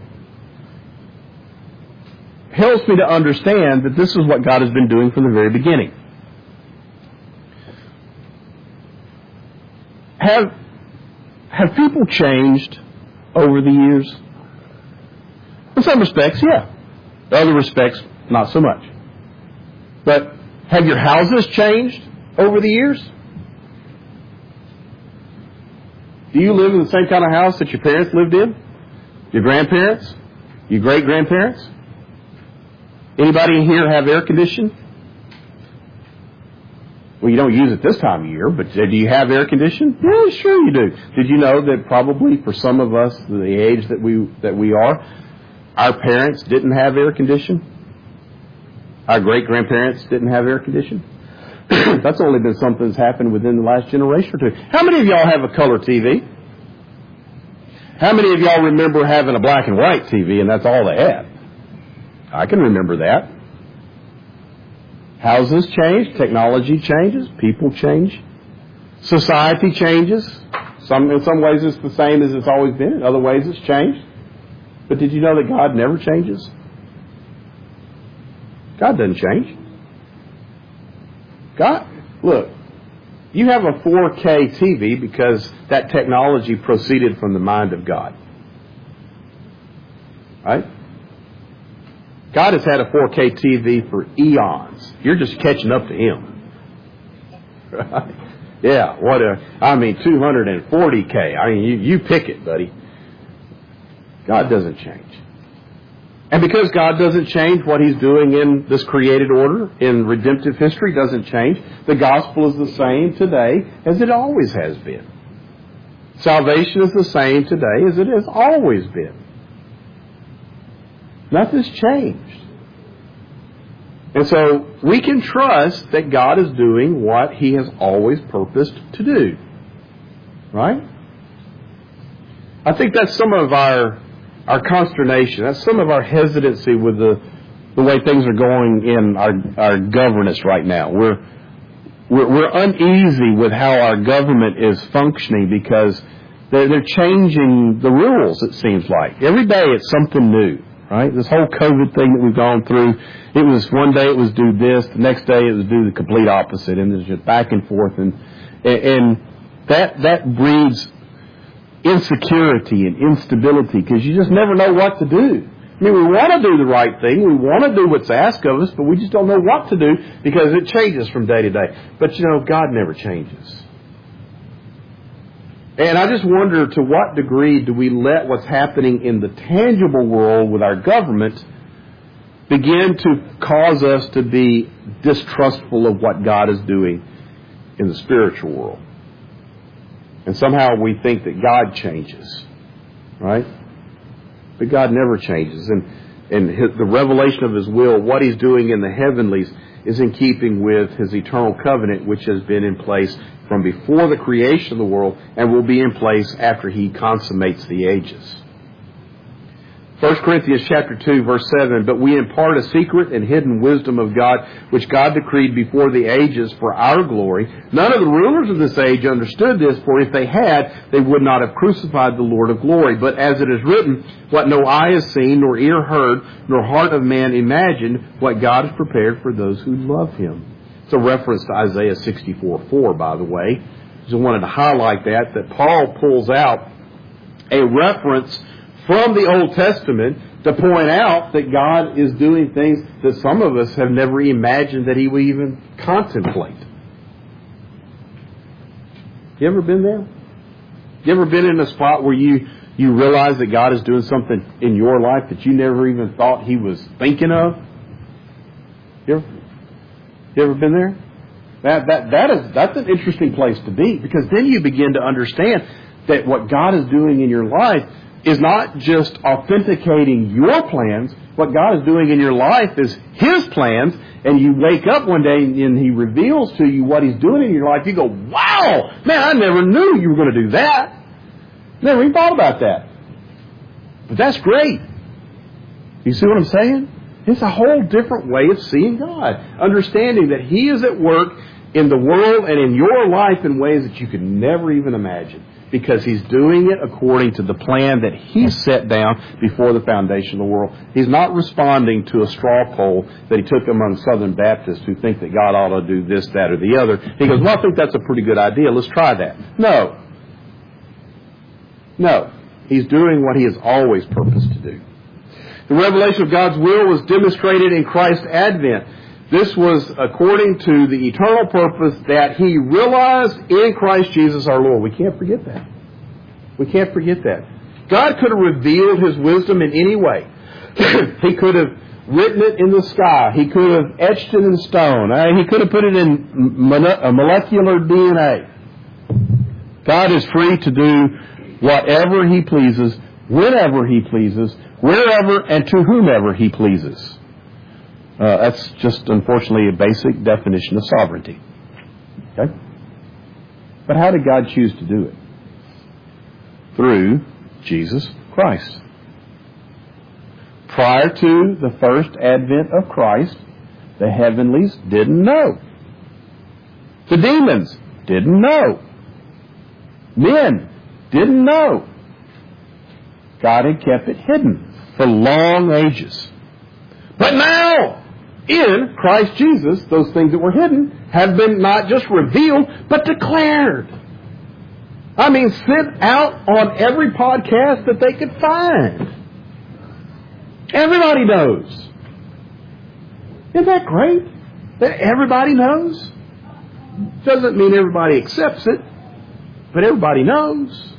helps me to understand that this is what God has been doing from the very beginning. Have people changed over the years? In some respects, yeah. In other respects, not so much. But have your houses changed over the years? Do you live in the same kind of house that your parents lived in? Your grandparents? Your great-grandparents? Anybody in here have air conditioning? Well, you don't use it this time of year, but do you have air conditioning? Yeah, sure you do. Did you know that probably for some of us, the age that we are, our parents didn't have air conditioning? Our great-grandparents didn't have air conditioning? That's only been something that's happened within the last generation or two. How many of y'all have a color TV? How many of y'all remember having a black and white TV and that's all they had? I can remember that. Houses change, technology changes, people change, society changes. In some ways it's the same as it's always been. In other ways it's changed. But did you know that God never changes? God doesn't change. God, look, you have a 4K TV because that technology proceeded from the mind of God. Right? God has had a 4K TV for eons. You're just catching up to Him. Right? Yeah, 240K. I mean, you pick it, buddy. God doesn't change. And because God doesn't change, what He's doing in this created order, in redemptive history, doesn't change. The gospel is the same today as it always has been. Salvation is the same today as it has always been. Nothing's changed. And so we can trust that God is doing what He has always purposed to do. Right? I think that's some of our consternation. That's some of our hesitancy with the way things are going in our governance right now. We're uneasy with how our government is functioning because they're changing the rules, it seems like. Every day it's something new, right? This whole COVID thing that we've gone through, it was one day it was do this, the next day it was do the complete opposite, and it's just back and forth. And that breeds insecurity and instability because you just never know what to do. I mean, we want to do the right thing. We want to do what's asked of us, but we just don't know what to do because it changes from day to day. But, God never changes. And I just wonder, to what degree do we let what's happening in the tangible world with our government begin to cause us to be distrustful of what God is doing in the spiritual world? And somehow we think that God changes, right? But God never changes. And the revelation of His will, what He's doing in the heavenlies, is in keeping with His eternal covenant, which has been in place from before the creation of the world and will be in place after He consummates the ages. 1 Corinthians chapter 2, verse 7, but we impart a secret and hidden wisdom of God, which God decreed before the ages for our glory. None of the rulers of this age understood this, for if they had, they would not have crucified the Lord of glory. But as it is written, what no eye has seen, nor ear heard, nor heart of man imagined, what God has prepared for those who love Him. It's a reference to Isaiah 64:4, by the way. Just wanted to highlight that Paul pulls out a reference from the Old Testament to point out that God is doing things that some of us have never imagined that He would even contemplate. You ever been there? You ever been in a spot where you realize that God is doing something in your life that you never even thought He was thinking of? You ever been there? That's an interesting place to be, because then you begin to understand that what God is doing in your life is not just authenticating your plans. What God is doing in your life is His plans, and you wake up one day and He reveals to you what He's doing in your life. You go, wow, man, I never knew you were going to do that. Never even thought about that. But that's great. You see what I'm saying? It's a whole different way of seeing God. Understanding that He is at work in the world and in your life in ways that you could never even imagine. Because He's doing it according to the plan that He set down before the foundation of the world. He's not responding to a straw poll that He took among Southern Baptists who think that God ought to do this, that, or the other. He goes, well, I think that's a pretty good idea. Let's try that. No. He's doing what He has always purposed to do. The revelation of God's will was demonstrated in Christ's advent. This was according to the eternal purpose that He realized in Christ Jesus our Lord. We can't forget that. We can't forget that. God could have revealed His wisdom in any way. He could have written it in the sky. He could have etched it in stone. He could have put it in molecular DNA. God is free to do whatever He pleases, whenever He pleases, wherever and to whomever He pleases. That's just, unfortunately, a basic definition of sovereignty. Okay? But how did God choose to do it? Through Jesus Christ. Prior to the first advent of Christ, the heavenlies didn't know. The demons didn't know. Men didn't know. God had kept it hidden for long ages. But now, in Christ Jesus, those things that were hidden have been not just revealed, but declared. I mean, sent out on every podcast that they could find. Everybody knows. Isn't that great? That everybody knows? Doesn't mean everybody accepts it, but everybody knows.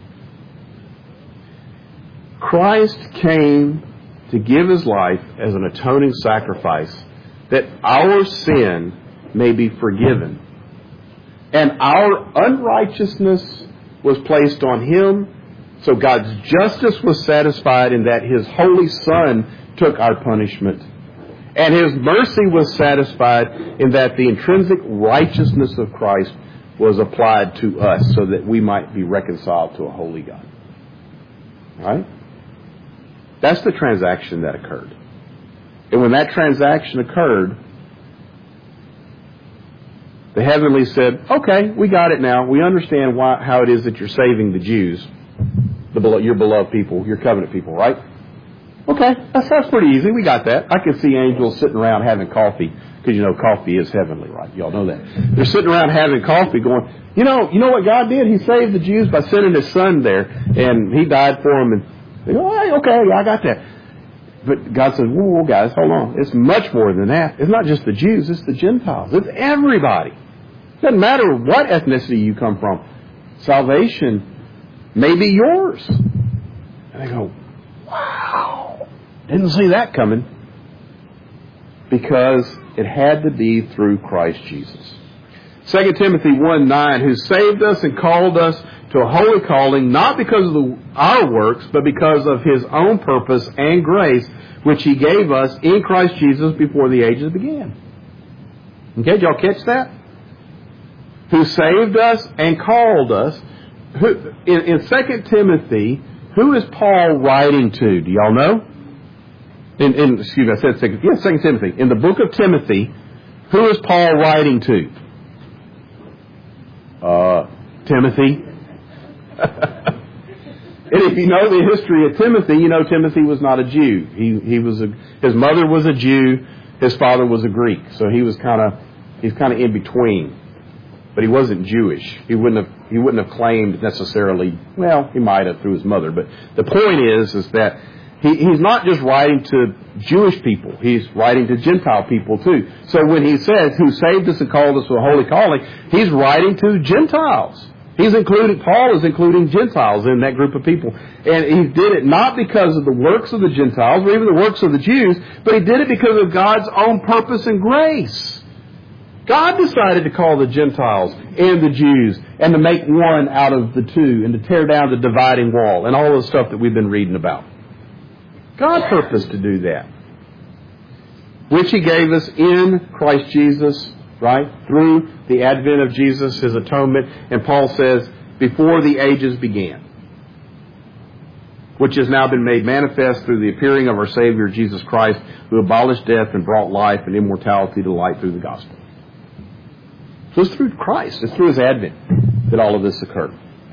Christ came to give His life as an atoning sacrifice that our sin may be forgiven. And our unrighteousness was placed on Him, so God's justice was satisfied in that His holy Son took our punishment. And His mercy was satisfied in that the intrinsic righteousness of Christ was applied to us so that we might be reconciled to a holy God. All right? That's the transaction that occurred. And when that transaction occurred, the heavenly said, okay, we got it now. We understand how it is that you're saving the Jews, your beloved people, your covenant people, right? Okay, that's pretty easy. We got that. I can see angels sitting around having coffee, because coffee is heavenly, right? Y'all know that. They're sitting around having coffee going, you know what God did? He saved the Jews by sending His Son there, and He died for them. And they go, hey, okay, I got that. But God says, whoa, guys, hold on. It's much more than that. It's not just the Jews, it's the Gentiles. It's everybody. It doesn't matter what ethnicity you come from. Salvation may be yours. And they go, wow, didn't see that coming. Because it had to be through Christ Jesus. 2 Timothy 1:9, who saved us and called us to a holy calling, not because of our works, but because of His own purpose and grace, which He gave us in Christ Jesus before the ages began. Okay, did y'all catch that? Who saved us and called us. In 2 Timothy, who is Paul writing to? Do y'all know? Excuse me, I said 2 Timothy. In the book of Timothy, who is Paul writing to? Timothy. And if you know the history of Timothy, you know Timothy was not a Jew. His mother was a Jew, his father was a Greek, so he's kind of in between. But he wasn't Jewish. He wouldn't have claimed necessarily. Well, he might have through his mother. But the point is that he's not just writing to Jewish people. He's writing to Gentile people too. So when he says, "Who saved us and called us to a holy calling," he's writing to Gentiles. Paul is including Gentiles in that group of people. And he did it not because of the works of the Gentiles or even the works of the Jews, but he did it because of God's own purpose and grace. God decided to call the Gentiles and the Jews and to make one out of the two and to tear down the dividing wall and all the stuff that we've been reading about. God purposed to do that, which He gave us in Christ Jesus, right? Through the advent of Jesus, His atonement. And Paul says, before the ages began, which has now been made manifest through the appearing of our Savior, Jesus Christ, who abolished death and brought life and immortality to light through the gospel. So it's through Christ. It's through His advent that all of this occurred.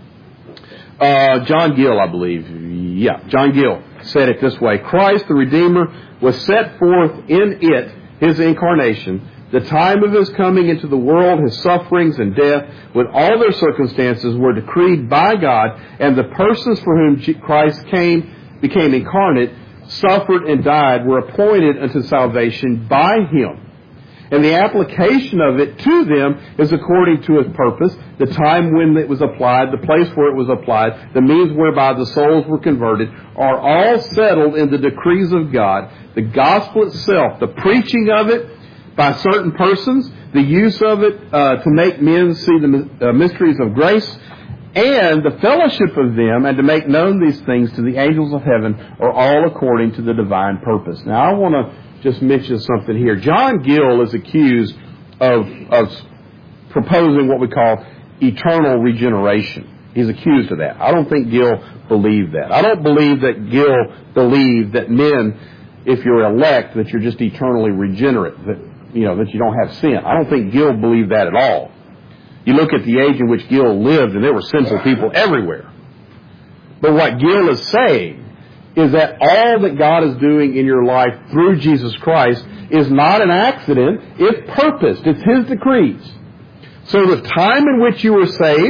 John Gill, I believe. Yeah, John Gill said it this way. Christ, the Redeemer, was set forth in it, His incarnation, the time of His coming into the world, His sufferings and death, with all their circumstances, were decreed by God, and the persons for whom Christ became incarnate, suffered and died, were appointed unto salvation by Him. And the application of it to them is according to His purpose, the time when it was applied, the place where it was applied, the means whereby the souls were converted, are all settled in the decrees of God. The gospel itself, the preaching of it by certain persons, the use of it to make men see the mysteries of grace, and the fellowship of them, and to make known these things to the angels of heaven, are all according to the divine purpose. Now, I want to just mention something here. John Gill is accused of proposing what we call eternal regeneration. He's accused of that. I don't think Gill believed that. I don't believe that Gill believed that men, if you're elect, that you're just eternally regenerate, that you don't have sin. I don't think Gill believed that at all. You look at the age in which Gill lived, and there were sinful people everywhere. But what Gill is saying is that all that God is doing in your life through Jesus Christ is not an accident. It's purposed. It's His decrees. So the time in which you were saved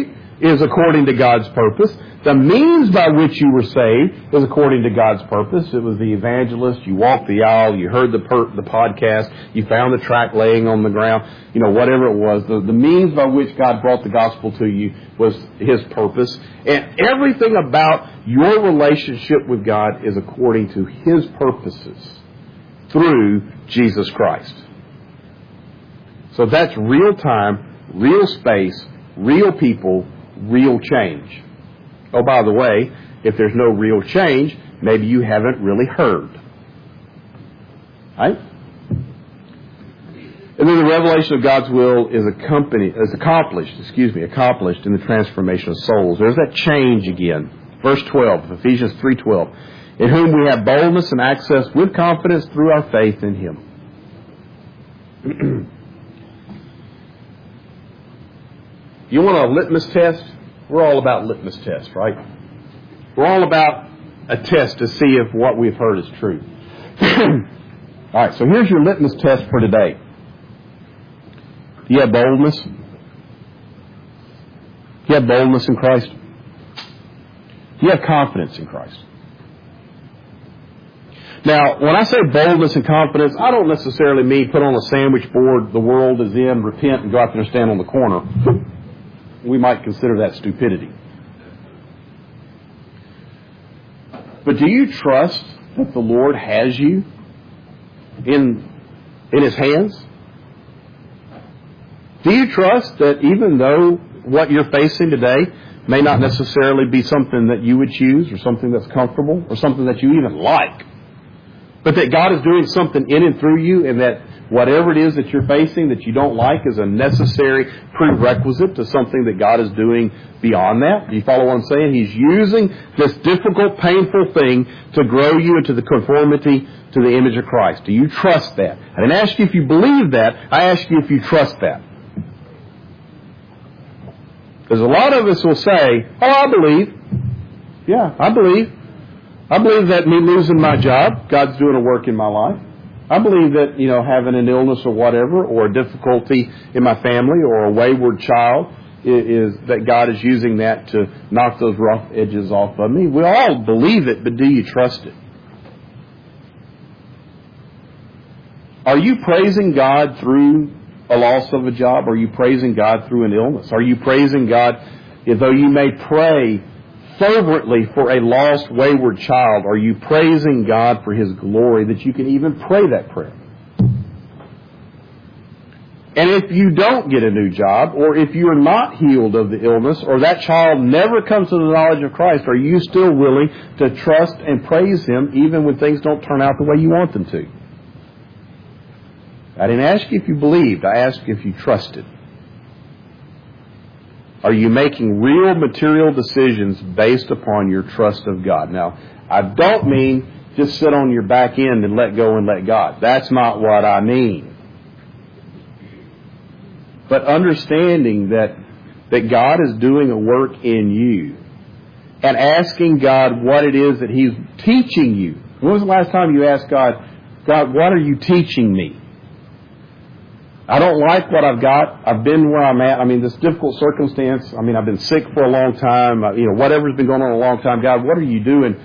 is according to God's purpose. The means by which you were saved is according to God's purpose. It was the evangelist. You walked the aisle. You heard the podcast. You found the tract laying on the ground. Whatever it was. The means by which God brought the gospel to you was His purpose. And everything about your relationship with God is according to His purposes through Jesus Christ. So that's real time, real space, real people, real change. Oh, by the way, if there's no real change, maybe you haven't really heard. Right? And then the revelation of God's will is accomplished in the transformation of souls. There's that change again. Verse 12, Ephesians 3:12. In whom we have boldness and access with confidence through our faith in Him. You want a litmus test? We're all about litmus tests, right? We're all about a test to see if what we've heard is true. All right, so here's your litmus test for today. Do you have boldness? Do you have boldness in Christ? Do you have confidence in Christ? Now, when I say boldness and confidence, I don't necessarily mean put on a sandwich board the world is in, repent, and go out there and stand on the corner. We might consider that stupidity. But do you trust that the Lord has you in His hands? Do you trust that even though what you're facing today may not necessarily be something that you would choose or something that's comfortable or something that you even like, but that God is doing something in and through you, and that whatever it is that you're facing that you don't like is a necessary prerequisite to something that God is doing beyond that? Do you follow what I'm saying? He's using this difficult, painful thing to grow you into the conformity to the image of Christ. Do you trust that? I didn't ask you if you believe that. I asked you if you trust that. Because a lot of us will say, oh, I believe. Yeah, I believe. I believe that me losing my job, God's doing a work in my life. I believe that, having an illness or whatever, or a difficulty in my family, or a wayward child, is that God is using that to knock those rough edges off of me. We all believe it, but do you trust it? Are you praising God through a loss of a job? Are you praising God through an illness? Are you praising God, though you may pray fervently for a lost, wayward child, are you praising God for His glory that you can even pray that prayer? And if you don't get a new job, or if you are not healed of the illness, or that child never comes to the knowledge of Christ, are you still willing to trust and praise Him even when things don't turn out the way you want them to? I didn't ask you if you believed. I asked you if you trusted. Are you making real material decisions based upon your trust of God? Now, I don't mean just sit on your back end and let go and let God. That's not what I mean. But understanding that God is doing a work in you and asking God what it is that He's teaching you. When was the last time you asked God, what are you teaching me? I don't like what I've got. I've been where I'm at. This difficult circumstance. I've been sick for a long time. Whatever's been going on a long time. God, what are you doing?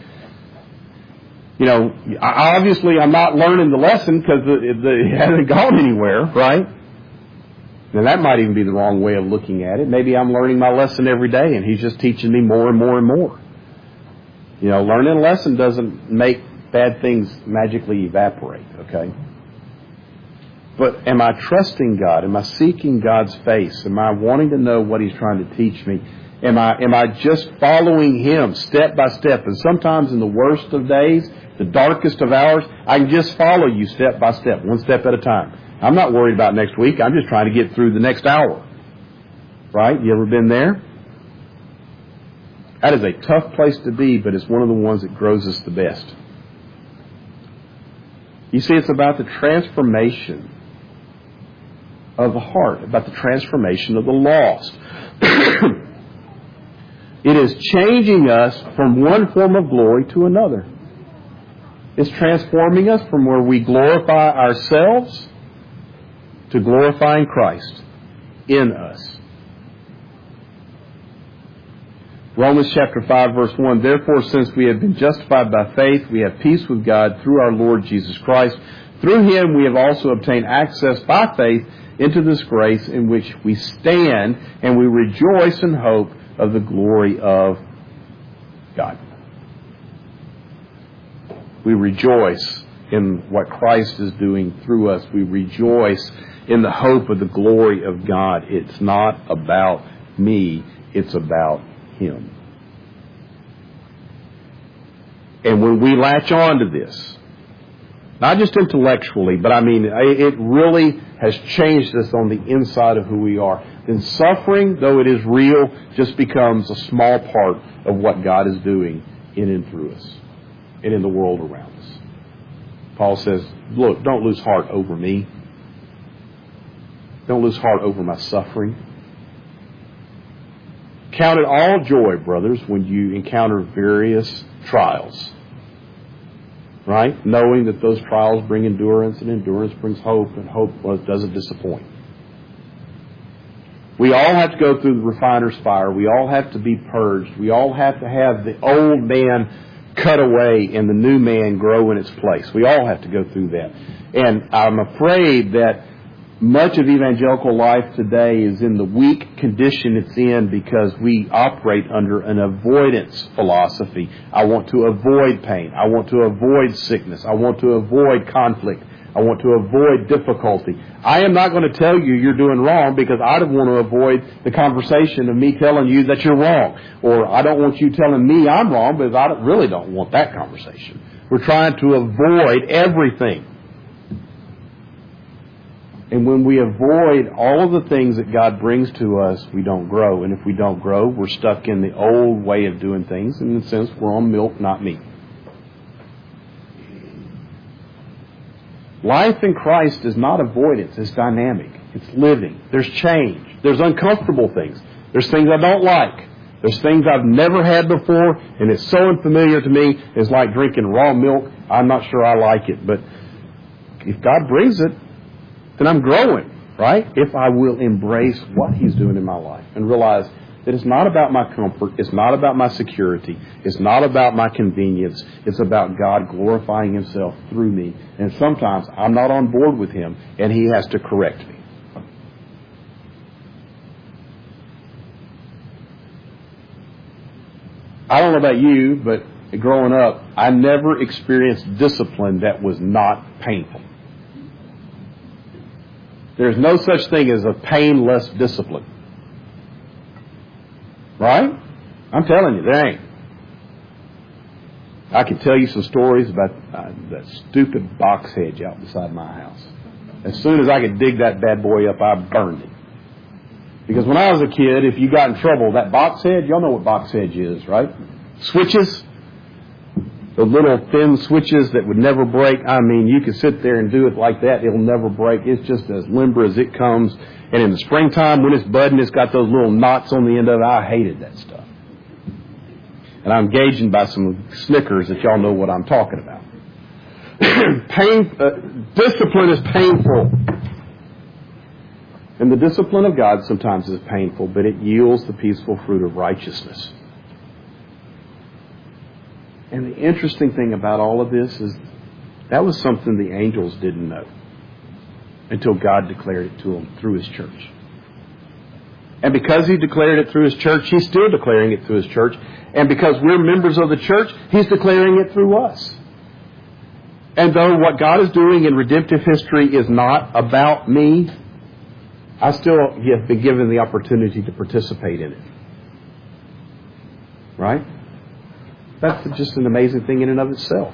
Obviously I'm not learning the lesson because it hasn't gone anywhere, right? Now that might even be the wrong way of looking at it. Maybe I'm learning my lesson every day and He's just teaching me more and more and more. Learning a lesson doesn't make bad things magically evaporate, okay? But am I trusting God? Am I seeking God's face? Am I wanting to know what He's trying to teach me? Am I just following Him step by step? And sometimes in the worst of days, the darkest of hours, I can just follow you step by step, one step at a time. I'm not worried about next week. I'm just trying to get through the next hour. Right? You ever been there? That is a tough place to be, but it's one of the ones that grows us the best. You see, it's about the transformation of the heart, about the transformation of the lost. It is changing us from one form of glory to another. It's transforming us from where we glorify ourselves to glorifying Christ in us. Romans chapter 5, verse 1, therefore, since we have been justified by faith, we have peace with God through our Lord Jesus Christ. Through Him we have also obtained access by faith into this grace in which we stand, and we rejoice in hope of the glory of God. We rejoice in what Christ is doing through us. We rejoice in the hope of the glory of God. It's not about me, it's about Him. And when we latch on to this, not just intellectually, but I mean, it really has changed us on the inside of who we are. Then suffering, though it is real, just becomes a small part of what God is doing in and through us and in the world around us. Paul says, look, don't lose heart over me. Don't lose heart over my suffering. Count it all joy, brothers, when you encounter various trials. Right? Knowing that those trials bring endurance, and endurance brings hope, and hope doesn't disappoint. We all have to go through the refiner's fire. We all have to be purged. We all have to have the old man cut away and the new man grow in its place. We all have to go through that. And I'm afraid that much of evangelical life today is in the weak condition it's in because we operate under an avoidance philosophy. I want to avoid pain. I want to avoid sickness. I want to avoid conflict. I want to avoid difficulty. I am not going to tell you you're doing wrong because I don't want to avoid the conversation of me telling you that you're wrong. Or I don't want you telling me I'm wrong because I really don't want that conversation. We're trying to avoid everything. And when we avoid all of the things that God brings to us, we don't grow. And if we don't grow, we're stuck in the old way of doing things. In a sense, we're on milk, not meat. Life in Christ is not avoidance. It's dynamic. It's living. There's change. There's uncomfortable things. There's things I don't like. There's things I've never had before, and it's so unfamiliar to me. It's like drinking raw milk. I'm not sure I like it. But if God brings it, then I'm growing, right? If I will embrace what He's doing in my life and realize that it's not about my comfort, it's not about my security, it's not about my convenience, it's about God glorifying Himself through me. And sometimes I'm not on board with Him and He has to correct me. I don't know about you, but growing up, I never experienced discipline that was not painful. There's no such thing as a painless discipline. Right? I'm telling you, there ain't. I can tell you some stories about that stupid box hedge out beside my house. As soon as I could dig that bad boy up, I burned it. Because when I was a kid, if you got in trouble, that box hedge, y'all know what box hedge is, right? Switches. The little thin switches that would never break. I mean, you could sit there and do it like that. It'll never break. It's just as limber as it comes. And in the springtime, when it's budding, it's got those little knots on the end of it. I hated that stuff. And I'm gauging by some Snickers that y'all know what I'm talking about. Discipline is painful. And the discipline of God sometimes is painful, but it yields the peaceful fruit of righteousness. And the interesting thing about all of this is that was something the angels didn't know until God declared it to them through His church. And because He declared it through His church, He's still declaring it through His church. And because we're members of the church, He's declaring it through us. And though what God is doing in redemptive history is not about me, I still have been given the opportunity to participate in it. Right? That's just an amazing thing in and of itself.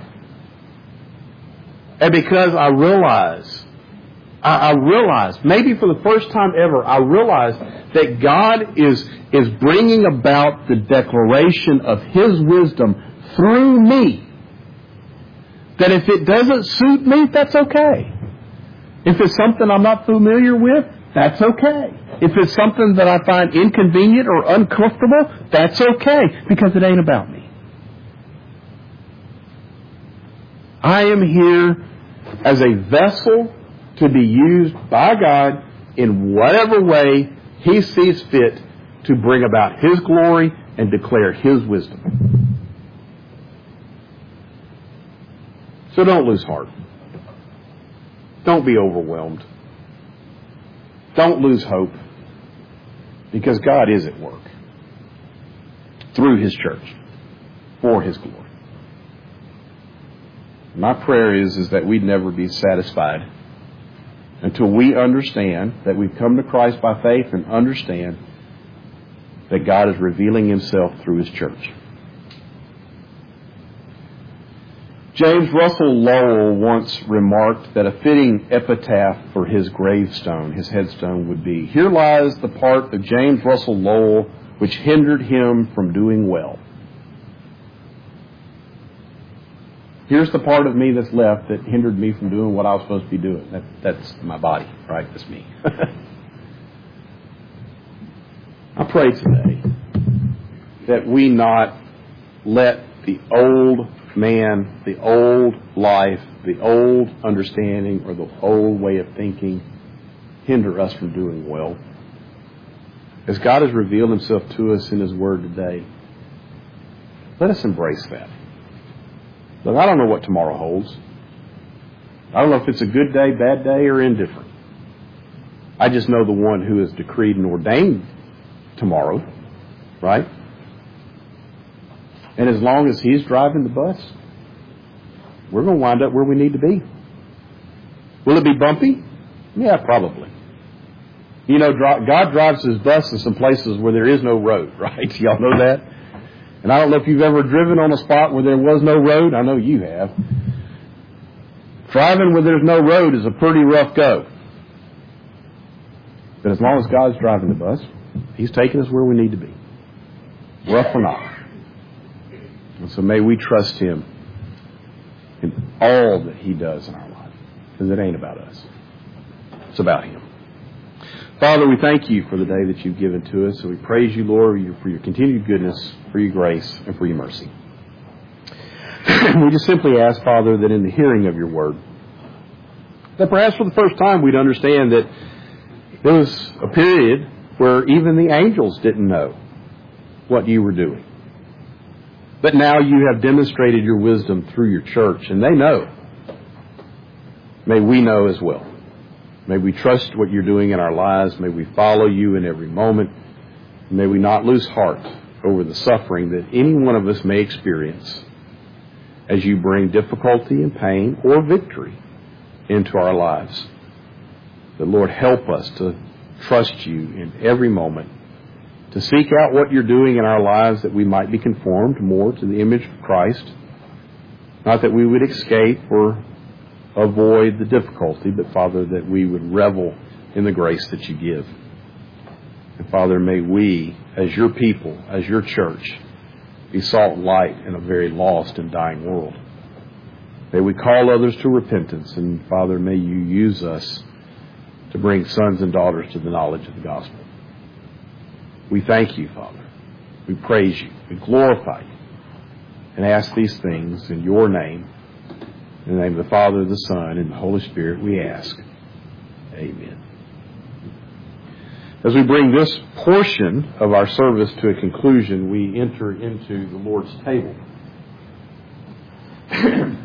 And because I realize, maybe for the first time ever, I realize that God is bringing about the declaration of His wisdom through me. That if it doesn't suit me, that's okay. If it's something I'm not familiar with, that's okay. If it's something that I find inconvenient or uncomfortable, that's okay, because it ain't about me. I am here as a vessel to be used by God in whatever way He sees fit to bring about His glory and declare His wisdom. So don't lose heart. Don't be overwhelmed. Don't lose hope, because God is at work through His church for His glory. My prayer is that we'd never be satisfied until we understand that we've come to Christ by faith and understand that God is revealing Himself through His church. James Russell Lowell once remarked that a fitting epitaph for his gravestone, his headstone, would be, "Here lies the part of James Russell Lowell which hindered him from doing well." Here's the part of me that's left that hindered me from doing what I was supposed to be doing. That's my body, right? That's me. I pray today that we not let the old man, the old life, the old understanding, or the old way of thinking hinder us from doing well. As God has revealed Himself to us in His Word today, let us embrace that. Look, I don't know what tomorrow holds. I don't know if it's a good day, bad day, or indifferent. I just know the one who has decreed and ordained tomorrow, right? And as long as He's driving the bus, we're going to wind up where we need to be. Will it be bumpy? Yeah, probably. You know, God drives His bus in some places where there is no road, right? Y'all know that? And I don't know if you've ever driven on a spot where there was no road. I know you have. Driving where there's no road is a pretty rough go. But as long as God's driving the bus, He's taking us where we need to be, rough or not. And so may we trust Him in all that He does in our life, because it ain't about us. It's about Him. Father, we thank You for the day that You've given to us, and we praise You, Lord, for Your continued goodness, for Your grace, and for Your mercy. We just simply ask, Father, that in the hearing of Your word, that perhaps for the first time we'd understand that there was a period where even the angels didn't know what You were doing. But now You have demonstrated Your wisdom through Your church, and they know. May we know as well. May we trust what You're doing in our lives. May we follow You in every moment. May we not lose heart over the suffering that any one of us may experience as You bring difficulty and pain or victory into our lives. But Lord, help us to trust You in every moment, to seek out what You're doing in our lives that we might be conformed more to the image of Christ. Not that we would escape or avoid the difficulty, but Father, that we would revel in the grace that You give. And Father, may we, as Your people, as Your church, be salt and light in a very lost and dying world. May we call others to repentance, and Father, may You use us to bring sons and daughters to the knowledge of the gospel. We thank You, Father. We praise You. We glorify You. And ask these things in Your name. In the name of the Father, the Son, and the Holy Spirit, we ask. Amen. As we bring this portion of our service to a conclusion, we enter into the Lord's table.